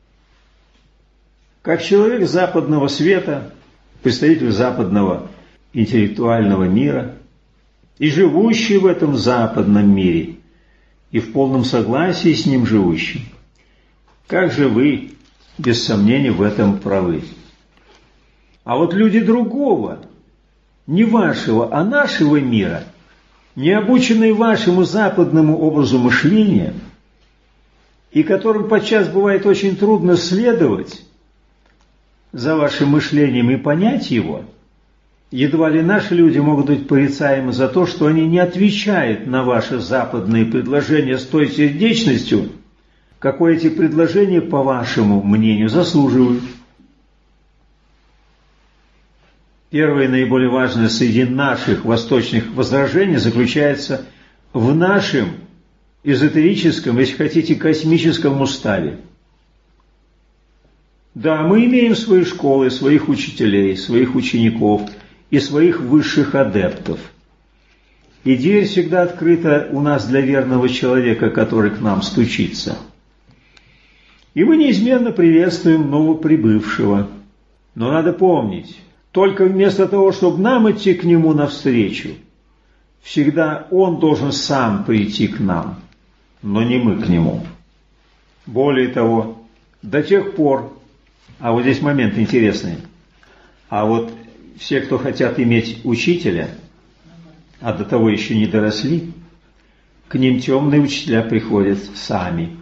Как человек западного света, представитель западного интеллектуального мира, и живущий в этом западном мире, и в полном согласии с ним живущий, как же вы, без сомнения, в этом правы? А вот люди другого, не вашего, а нашего мира, не обученные вашему западному образу мышления, и которым подчас бывает очень трудно следовать за вашим мышлением и понять его, едва ли наши люди могут быть порицаемы за то, что они не отвечают на ваши западные предложения с той сердечностью, какой эти предложения, по вашему мнению, заслуживают. Первое и наиболее важное среди наших восточных возражений заключается в нашем эзотерическом, если хотите, космическом уставе. Да, мы имеем свои школы, своих учителей, своих учеников и своих высших адептов. И дверь всегда открыта у нас для верного человека, который к нам стучится. И мы неизменно приветствуем новоприбывшего. Но надо помнить, только вместо того, чтобы нам идти к нему навстречу, всегда он должен сам прийти к нам, но не мы к нему. Более того, до тех пор, а вот здесь момент интересный, а вот все, кто хотят иметь учителя, а до того еще не доросли, к ним темные учителя приходят сами.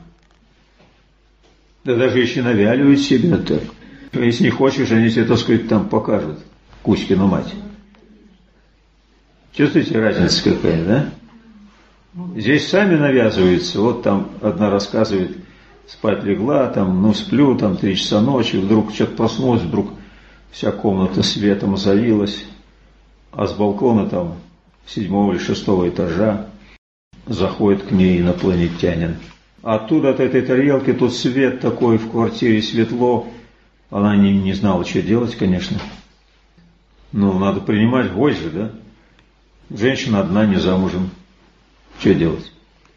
Да даже еще навяливают себе так. Если не хочешь, они тебе, так сказать, там покажут Кузькину мать. Чувствуете, разница какая, да? Здесь сами навязываются. Вот там одна рассказывает, спать легла, там, ну, сплю, там, три часа ночи, вдруг что-то проснулась, вдруг вся комната светом залилась, а с балкона там седьмого или шестого этажа заходит к ней инопланетянин. Оттуда от этой тарелки тут свет такой, в квартире светло. Она не, не знала, что делать, конечно. Ну, надо принимать гость же, да? Женщина одна, не замужем. Что делать?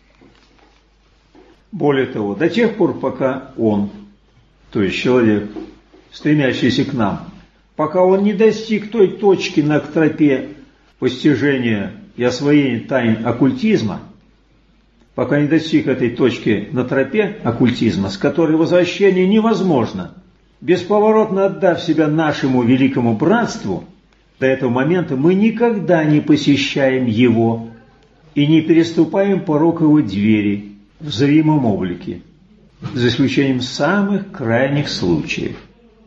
Более того, до тех пор, пока он, то есть человек, стремящийся к нам, пока он не достиг той точки на тропе постижения и освоения тайн оккультизма, пока не достиг этой точки на тропе оккультизма, с которой возвращение невозможно, бесповоротно отдав себя нашему великому братству, до этого момента мы никогда не посещаем его, и не переступаем порог его двери в зримом облике, за исключением самых крайних случаев.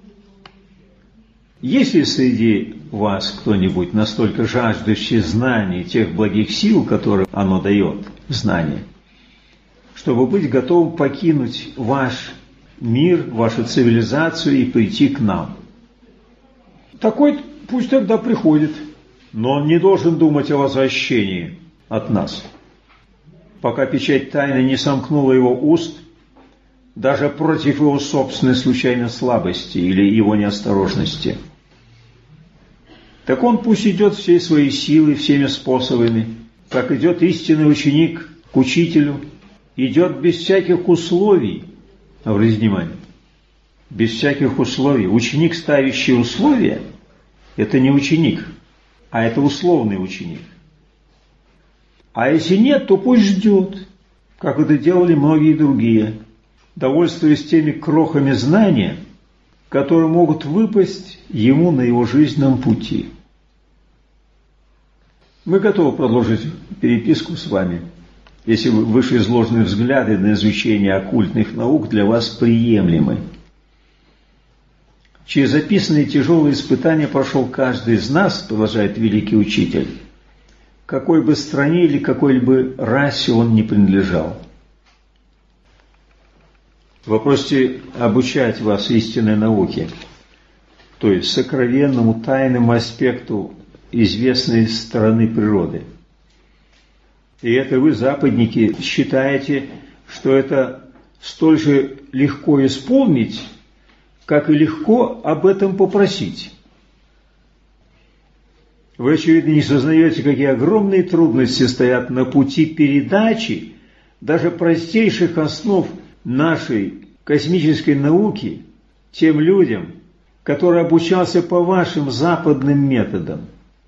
Есть ли среди вас кто-нибудь настолько жаждущий знаний тех благих сил, которые оно дает, знание, чтобы быть готовым покинуть ваш мир, вашу цивилизацию и прийти к нам? Такой пусть тогда приходит, но он не должен думать о возвращении от нас. Пока печать тайны не сомкнула его уст, даже против его собственной случайной слабости или его неосторожности. Так он пусть идет всей своей силой, всеми способами, как идет истинный ученик к учителю, идет без всяких условий. Обратите внимание, без всяких условий. Ученик, ставящий условия, это не ученик, а это условный ученик. А если нет, то пусть ждет, как это делали многие другие, довольствуясь теми крохами знания, которые могут выпасть ему на его жизненном пути. Мы готовы продолжить переписку с вами, если вышеизложенные взгляды на изучение оккультных наук для вас приемлемы. Через описанные тяжелые испытания прошел каждый из нас, продолжает великий учитель, какой бы стране или какой-либо расе он ни принадлежал. Вы просите обучать вас истинной науке, то есть сокровенному тайному аспекту известной стороны природы. И это вы, западники, считаете, что это столь же легко исполнить, как и легко об этом попросить. Вы, очевидно, не сознаете, какие огромные трудности стоят на пути передачи даже простейших основ нашей космической науки тем людям, которые обучался по вашим западным методам.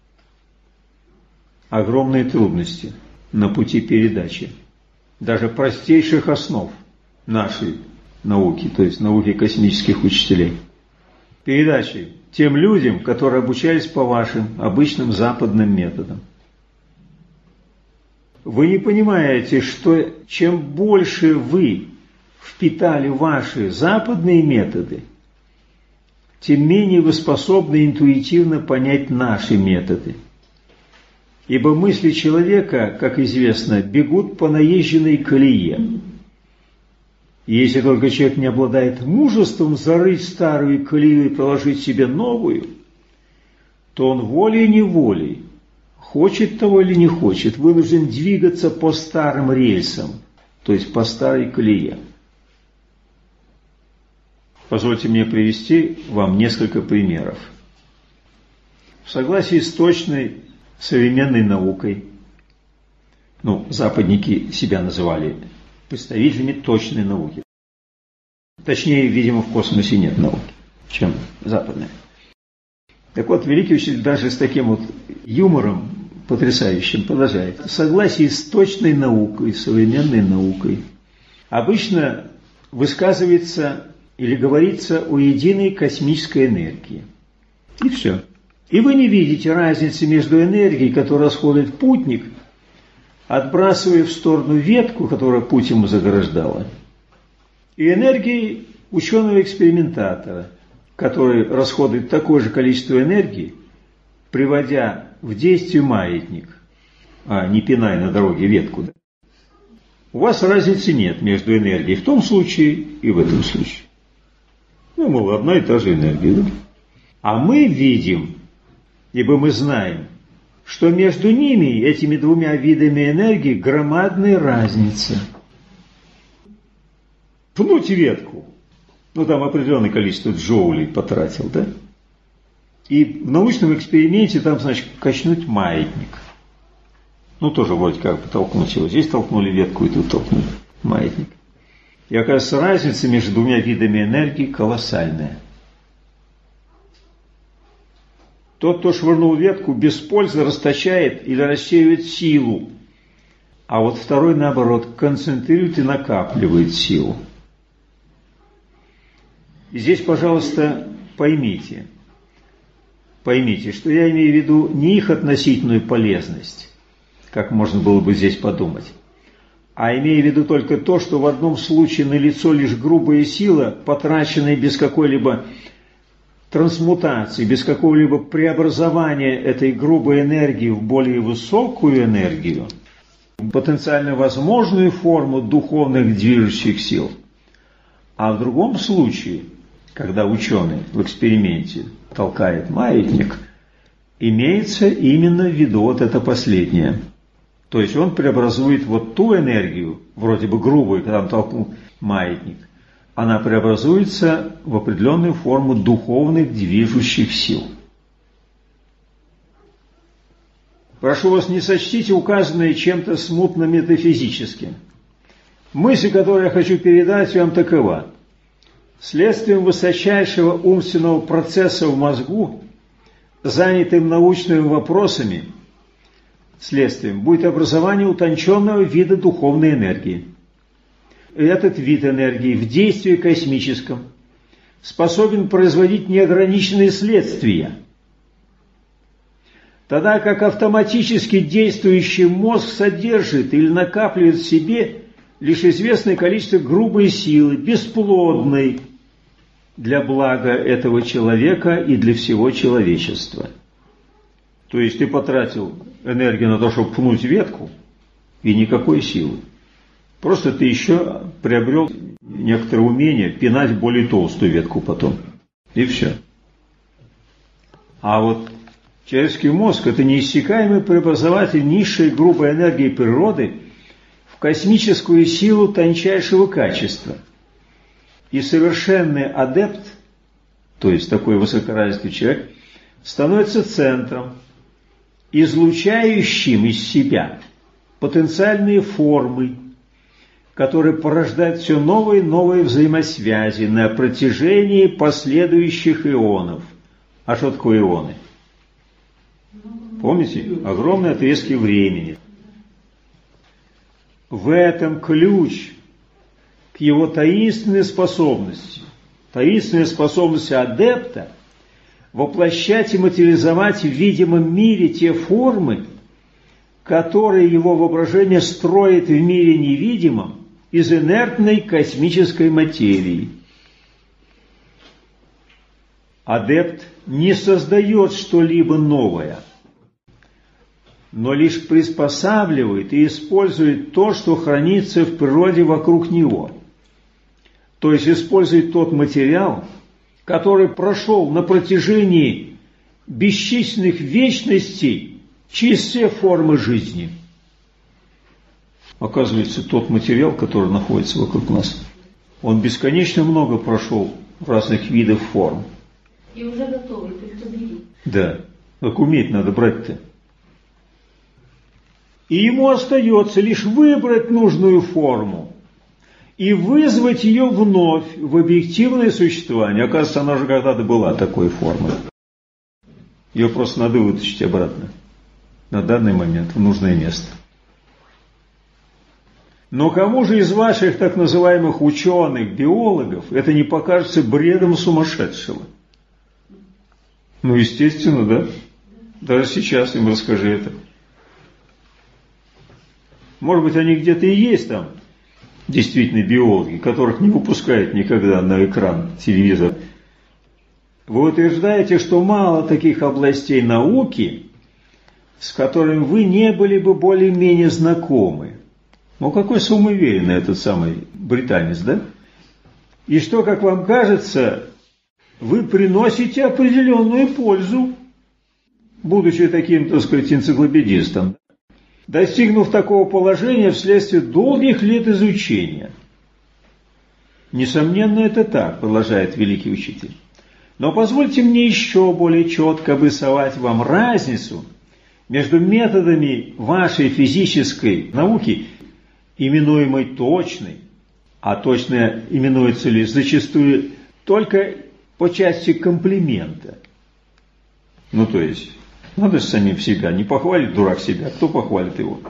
Огромные трудности на пути передачи даже простейших основ нашей науки, то есть науки космических учителей. Передачи тем людям, которые обучались по вашим обычным западным методам. Вы не понимаете, что чем больше вы впитали ваши западные методы, тем менее вы способны интуитивно понять наши методы. Ибо мысли человека, как известно, бегут по наезженной колее. И если только человек не обладает мужеством зарыть старую колею и проложить себе новую, то он волей-неволей, хочет того или не хочет, вынужден двигаться по старым рельсам, то есть по старой колее. Позвольте мне привести вам несколько примеров. В согласии с точной современной наукой, ну, западники себя называли представителями точной науки. Точнее, видимо, в космосе нет науки, чем западная. Так вот, великий учитель даже с таким вот юмором потрясающим продолжает. В согласии с точной наукой, современной наукой, обычно высказывается или говорится о единой космической энергии. И все. И вы не видите разницы между энергией, которую расходует путник, отбрасывая в сторону ветку, которая путь ему заграждала, и энергией ученого-экспериментатора, который расходует такое же количество энергии, приводя в действие маятник, а не пиная на дороге ветку. Да? У вас разницы нет между энергией в том случае и в этом случае. Ну, мол, одна и та же энергия. Да? А мы видим, ибо мы знаем, что между ними, этими двумя видами энергии, громадная разница. Пнуть ветку, ну там определенное количество джоулей потратил, да? И в научном эксперименте там, значит, качнуть маятник. Ну тоже вроде как бы толкнуть его. Здесь толкнули ветку и тут толкнули маятник. И оказывается, разница между двумя видами энергии колоссальная. Тот, кто швырнул ветку, без пользы расточает или рассеивает силу. А вот второй, наоборот, концентрирует и накапливает силу. И здесь, пожалуйста, поймите, поймите, что я имею в виду не их относительную полезность, как можно было бы здесь подумать, а имея в виду только то, что в одном случае налицо лишь грубая сила, потраченная без какой-либо трансмутации, без какого-либо преобразования этой грубой энергии в более высокую энергию, потенциально возможную форму духовных движущих сил. А в другом случае, когда ученый в эксперименте толкает маятник, имеется именно в виду вот это последнее. То есть он преобразует вот ту энергию, вроде бы грубую, когда он толкнул маятник, она преобразуется в определенную форму духовных движущих сил. Прошу вас, не сочтите указанное чем-то смутно метафизическим. Мысль, которую я хочу передать вам, такова. Следствием высочайшего умственного процесса в мозгу, занятым научными вопросами, следствием будет образование утонченного вида духовной энергии. Этот вид энергии в действии космическом способен производить неограниченные следствия, тогда как автоматически действующий мозг содержит или накапливает в себе лишь известное количество грубой силы, бесплодной для блага этого человека и для всего человечества. То есть ты потратил энергию на то, чтобы пнуть ветку, и никакой силы. Просто ты еще приобрел некоторое умение пинать более толстую ветку потом. И все. А вот человеческий мозг – это неиссякаемый преобразователь низшей грубой энергии природы в космическую силу тончайшего качества. И совершенный адепт, то есть такой высокоразвитый человек, становится центром, излучающим из себя потенциальные формы, которые порождают все новые и новые взаимосвязи на протяжении последующих ионов. А что такое ионы? Помните? Огромные отрезки времени. В этом ключ к его таинственной способности. Таинственной способности адепта воплощать и материализовать в видимом мире те формы, которые его воображение строит в мире невидимом из инертной космической материи. Адепт не создает что-либо новое, но лишь приспосабливает и использует то, что хранится в природе вокруг него. То есть использует тот материал, который прошел на протяжении бесчисленных вечностей через все формы жизни. Оказывается, тот материал, который находится вокруг нас, он бесконечно много прошел разных видов форм. И уже готовый, только бери. Да, как уметь надо брать-то. И ему остается лишь выбрать нужную форму и вызвать ее вновь в объективное существование. Оказывается, она же когда-то была такой формой. Ее просто надо вытащить обратно на данный момент в нужное место. Но кому же из ваших так называемых ученых, биологов, это не покажется бредом сумасшедшего? Ну, естественно, да. Даже сейчас им расскажи это. Может быть, они где-то и есть там, действительно, биологи, которых не выпускают никогда на экран телевизора. Вы утверждаете, что мало таких областей науки, с которыми вы не были бы более-менее знакомы. Ну, какой самоуверенный этот самый британец, да? И что, как вам кажется, вы приносите определенную пользу, будучи таким, так сказать, энциклопедистом, достигнув такого положения вследствие долгих лет изучения. Несомненно, это так, продолжает великий учитель. Но позвольте мне еще более четко обрисовать вам разницу между методами вашей физической науки, именуемой точной, а точная именуется лишь зачастую только по части комплимента. Ну, то есть, надо же самим себя, не похвалит дурак себя, кто похвалит его?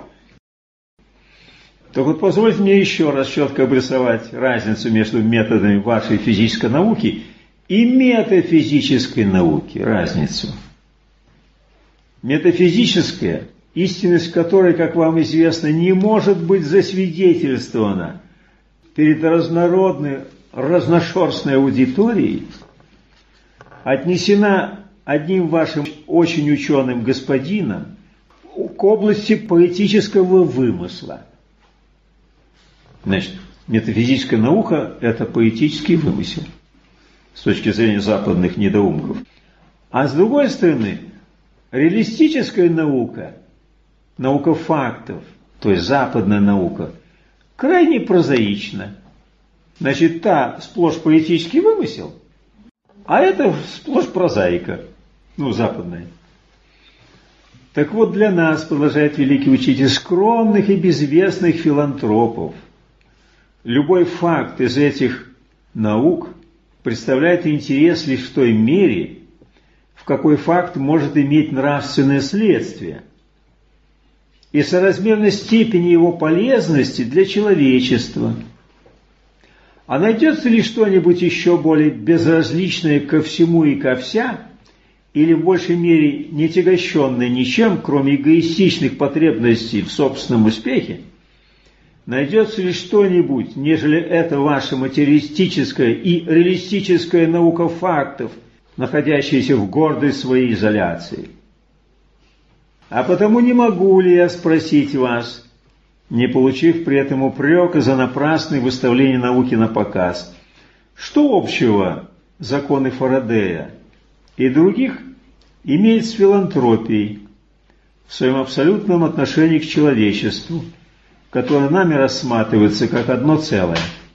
Так вот, позвольте мне еще раз четко обрисовать разницу между методами вашей физической науки и метафизической науки, разницу. Метафизическая истинность которой, как вам известно, не может быть засвидетельствована перед разнородной, разношерстной аудиторией, отнесена одним вашим очень ученым господином к области поэтического вымысла. Значит, метафизическая наука – это поэтический вымысел с точки зрения западных недоумков. А с другой стороны, реалистическая наука, наука фактов, то есть западная наука, крайне прозаична. Значит, та сплошь поэтический вымысел, а это сплошь прозаика, ну, западная. Так вот, для нас, продолжает великий учитель, скромных и безвестных филантропов, любой факт из этих наук представляет интерес лишь в той мере, в какой факт может иметь нравственное следствие, и соразмерной степени его полезности для человечества. А найдется ли что-нибудь еще более безразличное ко всему и ко вся, или в большей мере не тягощенное ничем, кроме эгоистичных потребностей в собственном успехе? Найдется ли что-нибудь, нежели это ваша материалистическая и реалистическая наука фактов, находящаяся в гордой своей изоляции? А потому не могу ли я спросить вас, не получив при этом упрека за напрасное выставление науки на показ, что общего законы Фарадея и других имеют с филантропией в своем абсолютном отношении к человечеству, которое нами рассматривается как одно целое?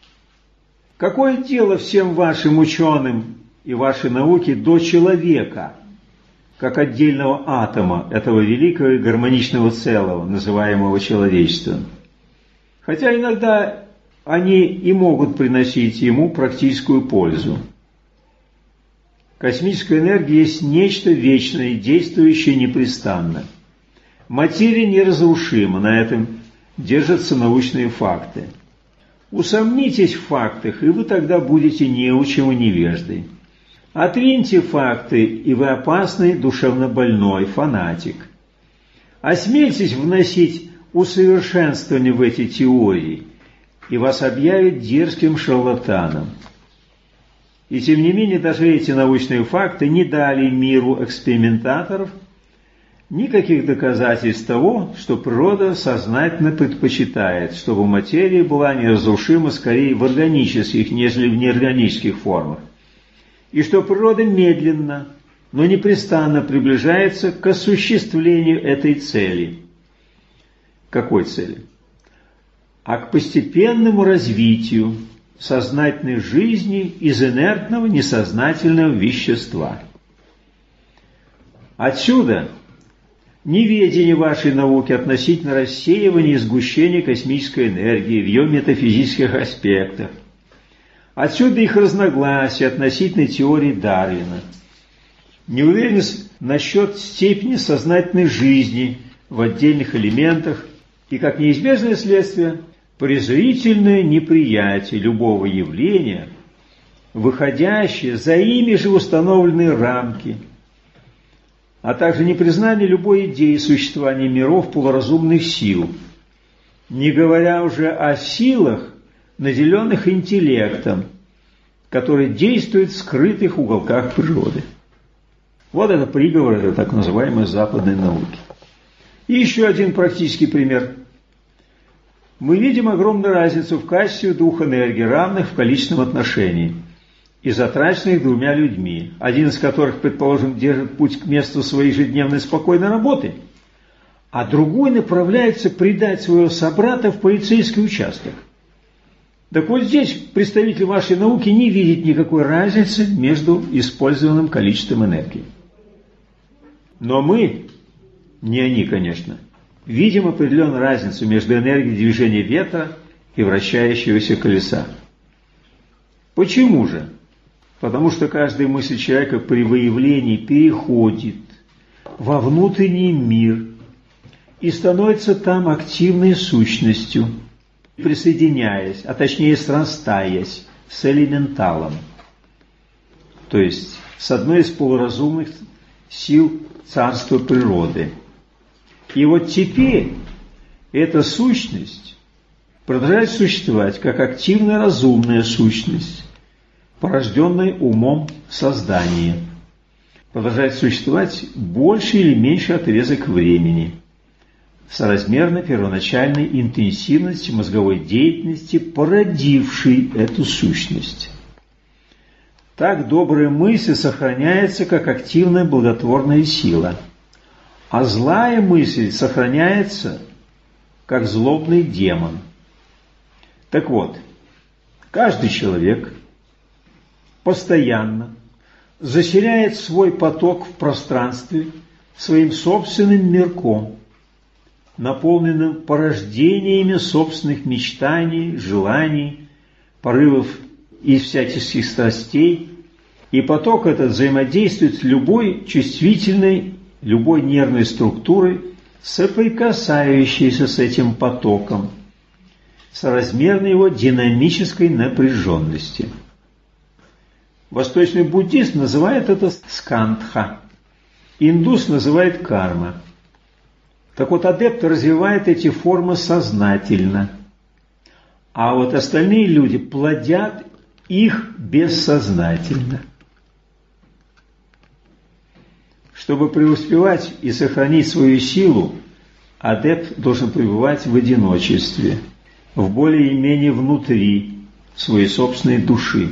Какое дело всем вашим ученым и вашей науке до человека, как отдельного атома этого великого и гармоничного целого, называемого человечеством? Хотя иногда они и могут приносить ему практическую пользу. Космическая энергия есть нечто вечное, действующее непрестанно. Материя неразрушима, на этом держатся научные факты. Усомнитесь в фактах, и вы тогда будете неучим и невеждой. Отриньте факты, и вы опасный, душевно больной фанатик. Осмельтесь вносить усовершенствование в эти теории, и вас объявят дерзким шарлатаном. И тем не менее, даже эти научные факты не дали миру экспериментаторов никаких доказательств того, что природа сознательно предпочитает, чтобы материя была неразрушима скорее в органических, нежели в неорганических формах, и что природа медленно, но непрестанно приближается к осуществлению этой цели. Какой цели? А к постепенному развитию сознательной жизни из инертного несознательного вещества. Отсюда неведение вашей науки относительно рассеивания и сгущения космической энергии в ее метафизических аспектах. Отсюда их разногласия относительно теории Дарвина. Неуверенность насчет степени сознательной жизни в отдельных элементах и, как неизбежное следствие, презрительное неприятие любого явления, выходящее за ими же установленные рамки, а также непризнание любой идеи существования миров полуразумных сил, не говоря уже о силах, наделенных интеллектом, которые действуют в скрытых уголках природы. Вот это приговор этой так называемой западной науки. И еще один практический пример. Мы видим огромную разницу в качестве двух энергий, равных в количественном отношении, и затраченных двумя людьми, один из которых, предположим, держит путь к месту своей ежедневной спокойной работы, а другой направляется предать своего собрата в полицейский участок. Так вот здесь представитель вашей науки не видит никакой разницы между использованным количеством энергии. Но мы, не они, конечно, видим определенную разницу между энергией движения ветра и вращающегося колеса. Почему же? Потому что каждая мысль человека при выявлении переходит во внутренний мир и становится там активной сущностью, присоединяясь, а точнее срастаясь с элементалом, то есть с одной из полуразумных сил царства природы. И вот теперь эта сущность продолжает существовать как активная разумная сущность, порожденная умом создания. Продолжает существовать больше или меньше отрезок времени, соразмерно первоначальной интенсивности мозговой деятельности, породившей эту сущность. Так добрая мысль сохраняется как активная благотворная сила, а злая мысль сохраняется как злобный демон. Так вот, каждый человек постоянно заселяет свой поток в пространстве своим собственным мирком, наполненным порождениями собственных мечтаний, желаний, порывов и всяческих страстей, и поток этот взаимодействует с любой чувствительной, любой нервной структурой, соприкасающейся с этим потоком, соразмерно его динамической напряженности. Восточный буддист называет это скандха, индус называет карма. Так вот, адепт развивает эти формы сознательно, а вот остальные люди плодят их бессознательно. Чтобы преуспевать и сохранить свою силу, адепт должен пребывать в одиночестве, в более-менее внутри своей собственной души.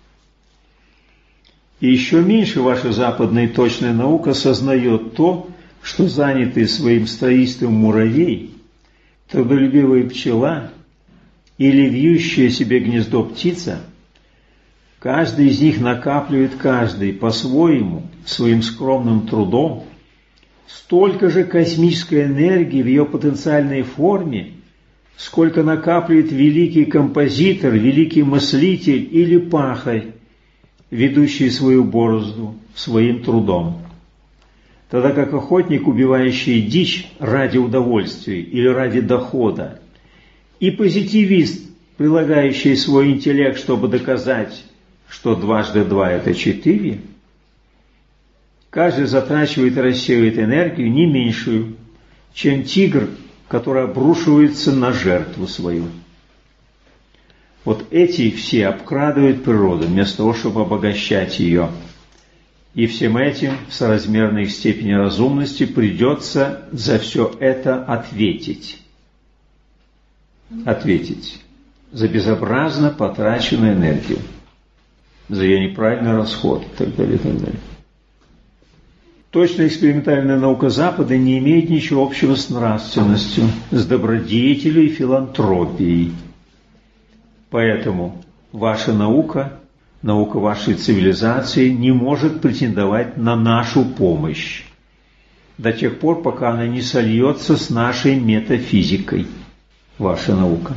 И еще меньше ваша западная точная наука сознает то, что занятый своим строительством муравей, трудолюбивая пчела или вьющая себе гнездо птица, каждый из них накапливает каждый по-своему, своим скромным трудом, столько же космической энергии в ее потенциальной форме, сколько накапливает великий композитор, великий мыслитель или пахарь, ведущий свою борозду своим трудом. Тогда как охотник, убивающий дичь ради удовольствия или ради дохода, и позитивист, прилагающий свой интеллект, чтобы доказать, что дважды два – это четыре, каждый затрачивает и рассеивает энергию не меньшую, чем тигр, который обрушивается на жертву свою. Вот эти все обкрадывают природу, вместо того, чтобы обогащать ее. И всем этим в соразмерной их степени разумности придется за все это ответить. Ответить за безобразно потраченную энергию, за ее неправильный расход и так далее, и так далее. Точная экспериментальная наука Запада не имеет ничего общего с нравственностью, с добродетелью и филантропией. Поэтому ваша наука, наука вашей цивилизации не может претендовать на нашу помощь до тех пор, пока она не сольется с нашей метафизикой, ваша наука.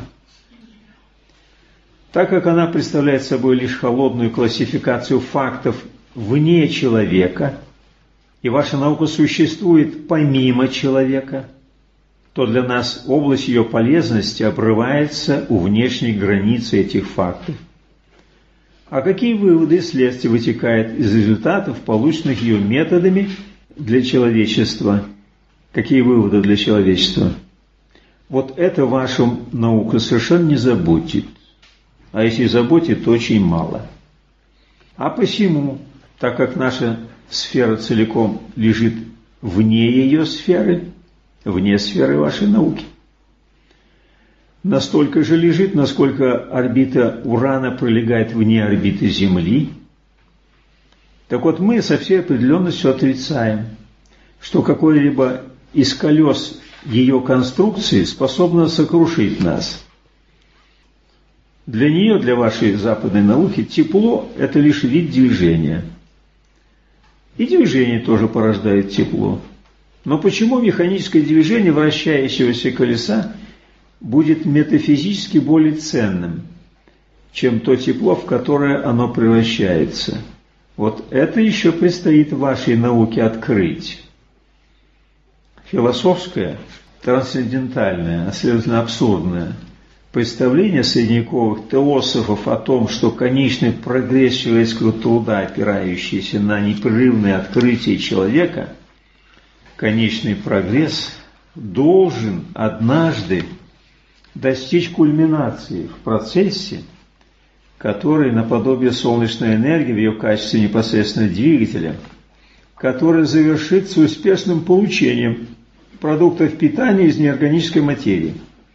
Так как она представляет собой лишь холодную классификацию фактов вне человека, и ваша наука существует помимо человека, то для нас область ее полезности обрывается у внешней границы этих фактов. А какие выводы и следствия вытекают из результатов, полученных ее методами для человечества? Какие выводы для человечества? Вот это вашу науку совершенно не заботит. А если заботит, то очень мало. А посему, так как наша сфера целиком лежит вне ее сферы, вне сферы вашей науки, настолько же лежит, насколько орбита Урана пролегает вне орбиты Земли. Так вот, мы со всей определенностью отрицаем, что какое-либо из колес ее конструкции способно сокрушить нас. Для нее, для вашей западной науки, тепло – это лишь вид движения. И движение тоже порождает тепло. Но почему механическое движение вращающегося колеса будет метафизически более ценным, чем то тепло, в которое оно превращается? Вот это еще предстоит вашей науке открыть. Философское, трансцендентальное, а следовательно абсурдное представление средневековых теософов о том, что конечный прогресс человеческого труда, опирающийся на непрерывное открытие человека, конечный прогресс должен однажды достичь кульминации в процессе, который наподобие солнечной энергии в ее качестве непосредственно двигателя, который завершится успешным получением продуктов питания из неорганической материи.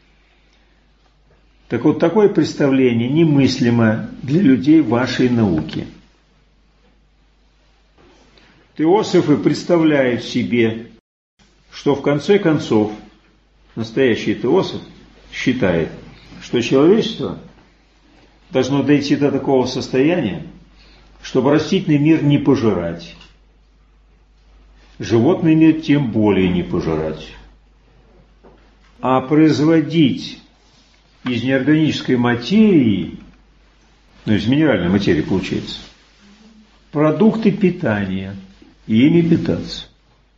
Так вот, такое представление немыслимо для людей вашей науки. Теософы представляют себе, что в конце концов настоящий теософ считает, что человечество должно дойти до такого состояния, чтобы растительный мир не пожирать, животный мир тем более не пожирать, а производить из неорганической материи, ну из минеральной материи получается, продукты питания и ими питаться.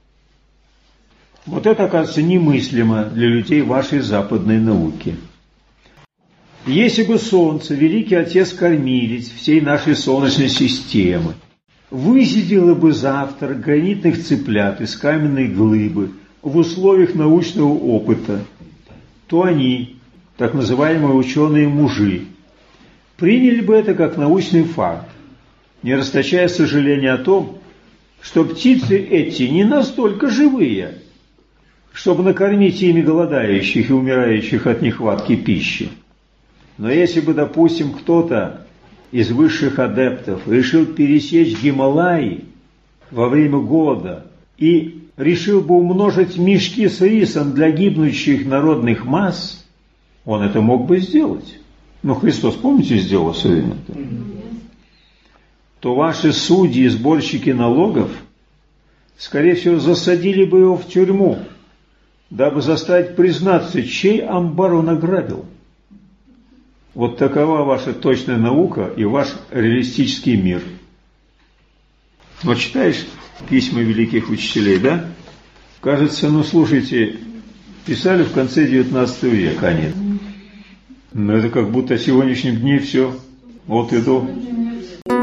Вот это, оказывается, немыслимо для людей вашей западной науки. Если бы Солнце, великий Отец-Кормилец всей нашей Солнечной системы, высидело бы завтра гранитных цыплят из каменной глыбы в условиях научного опыта, то они, так называемые ученые-мужи, приняли бы это как научный факт, не расточая сожаления о том, что птицы эти не настолько живые, чтобы накормить ими голодающих и умирающих от нехватки пищи. Но если бы, допустим, кто-то из высших адептов решил пересечь Гималаи во время голода и решил бы умножить мешки с рисом для гибнущих народных масс, он это мог бы сделать. Но Христос, помните, сделал все время это? То ваши судьи и сборщики налогов, скорее всего, засадили бы его в тюрьму, дабы заставить признаться, чей амбар он ограбил. Вот такова ваша точная наука и ваш реалистический мир. Вот читаешь письма великих учителей, да? Кажется, ну слушайте, писали в конце девятнадцатого века они. Но это как будто в сегодняшнем дне все от и до.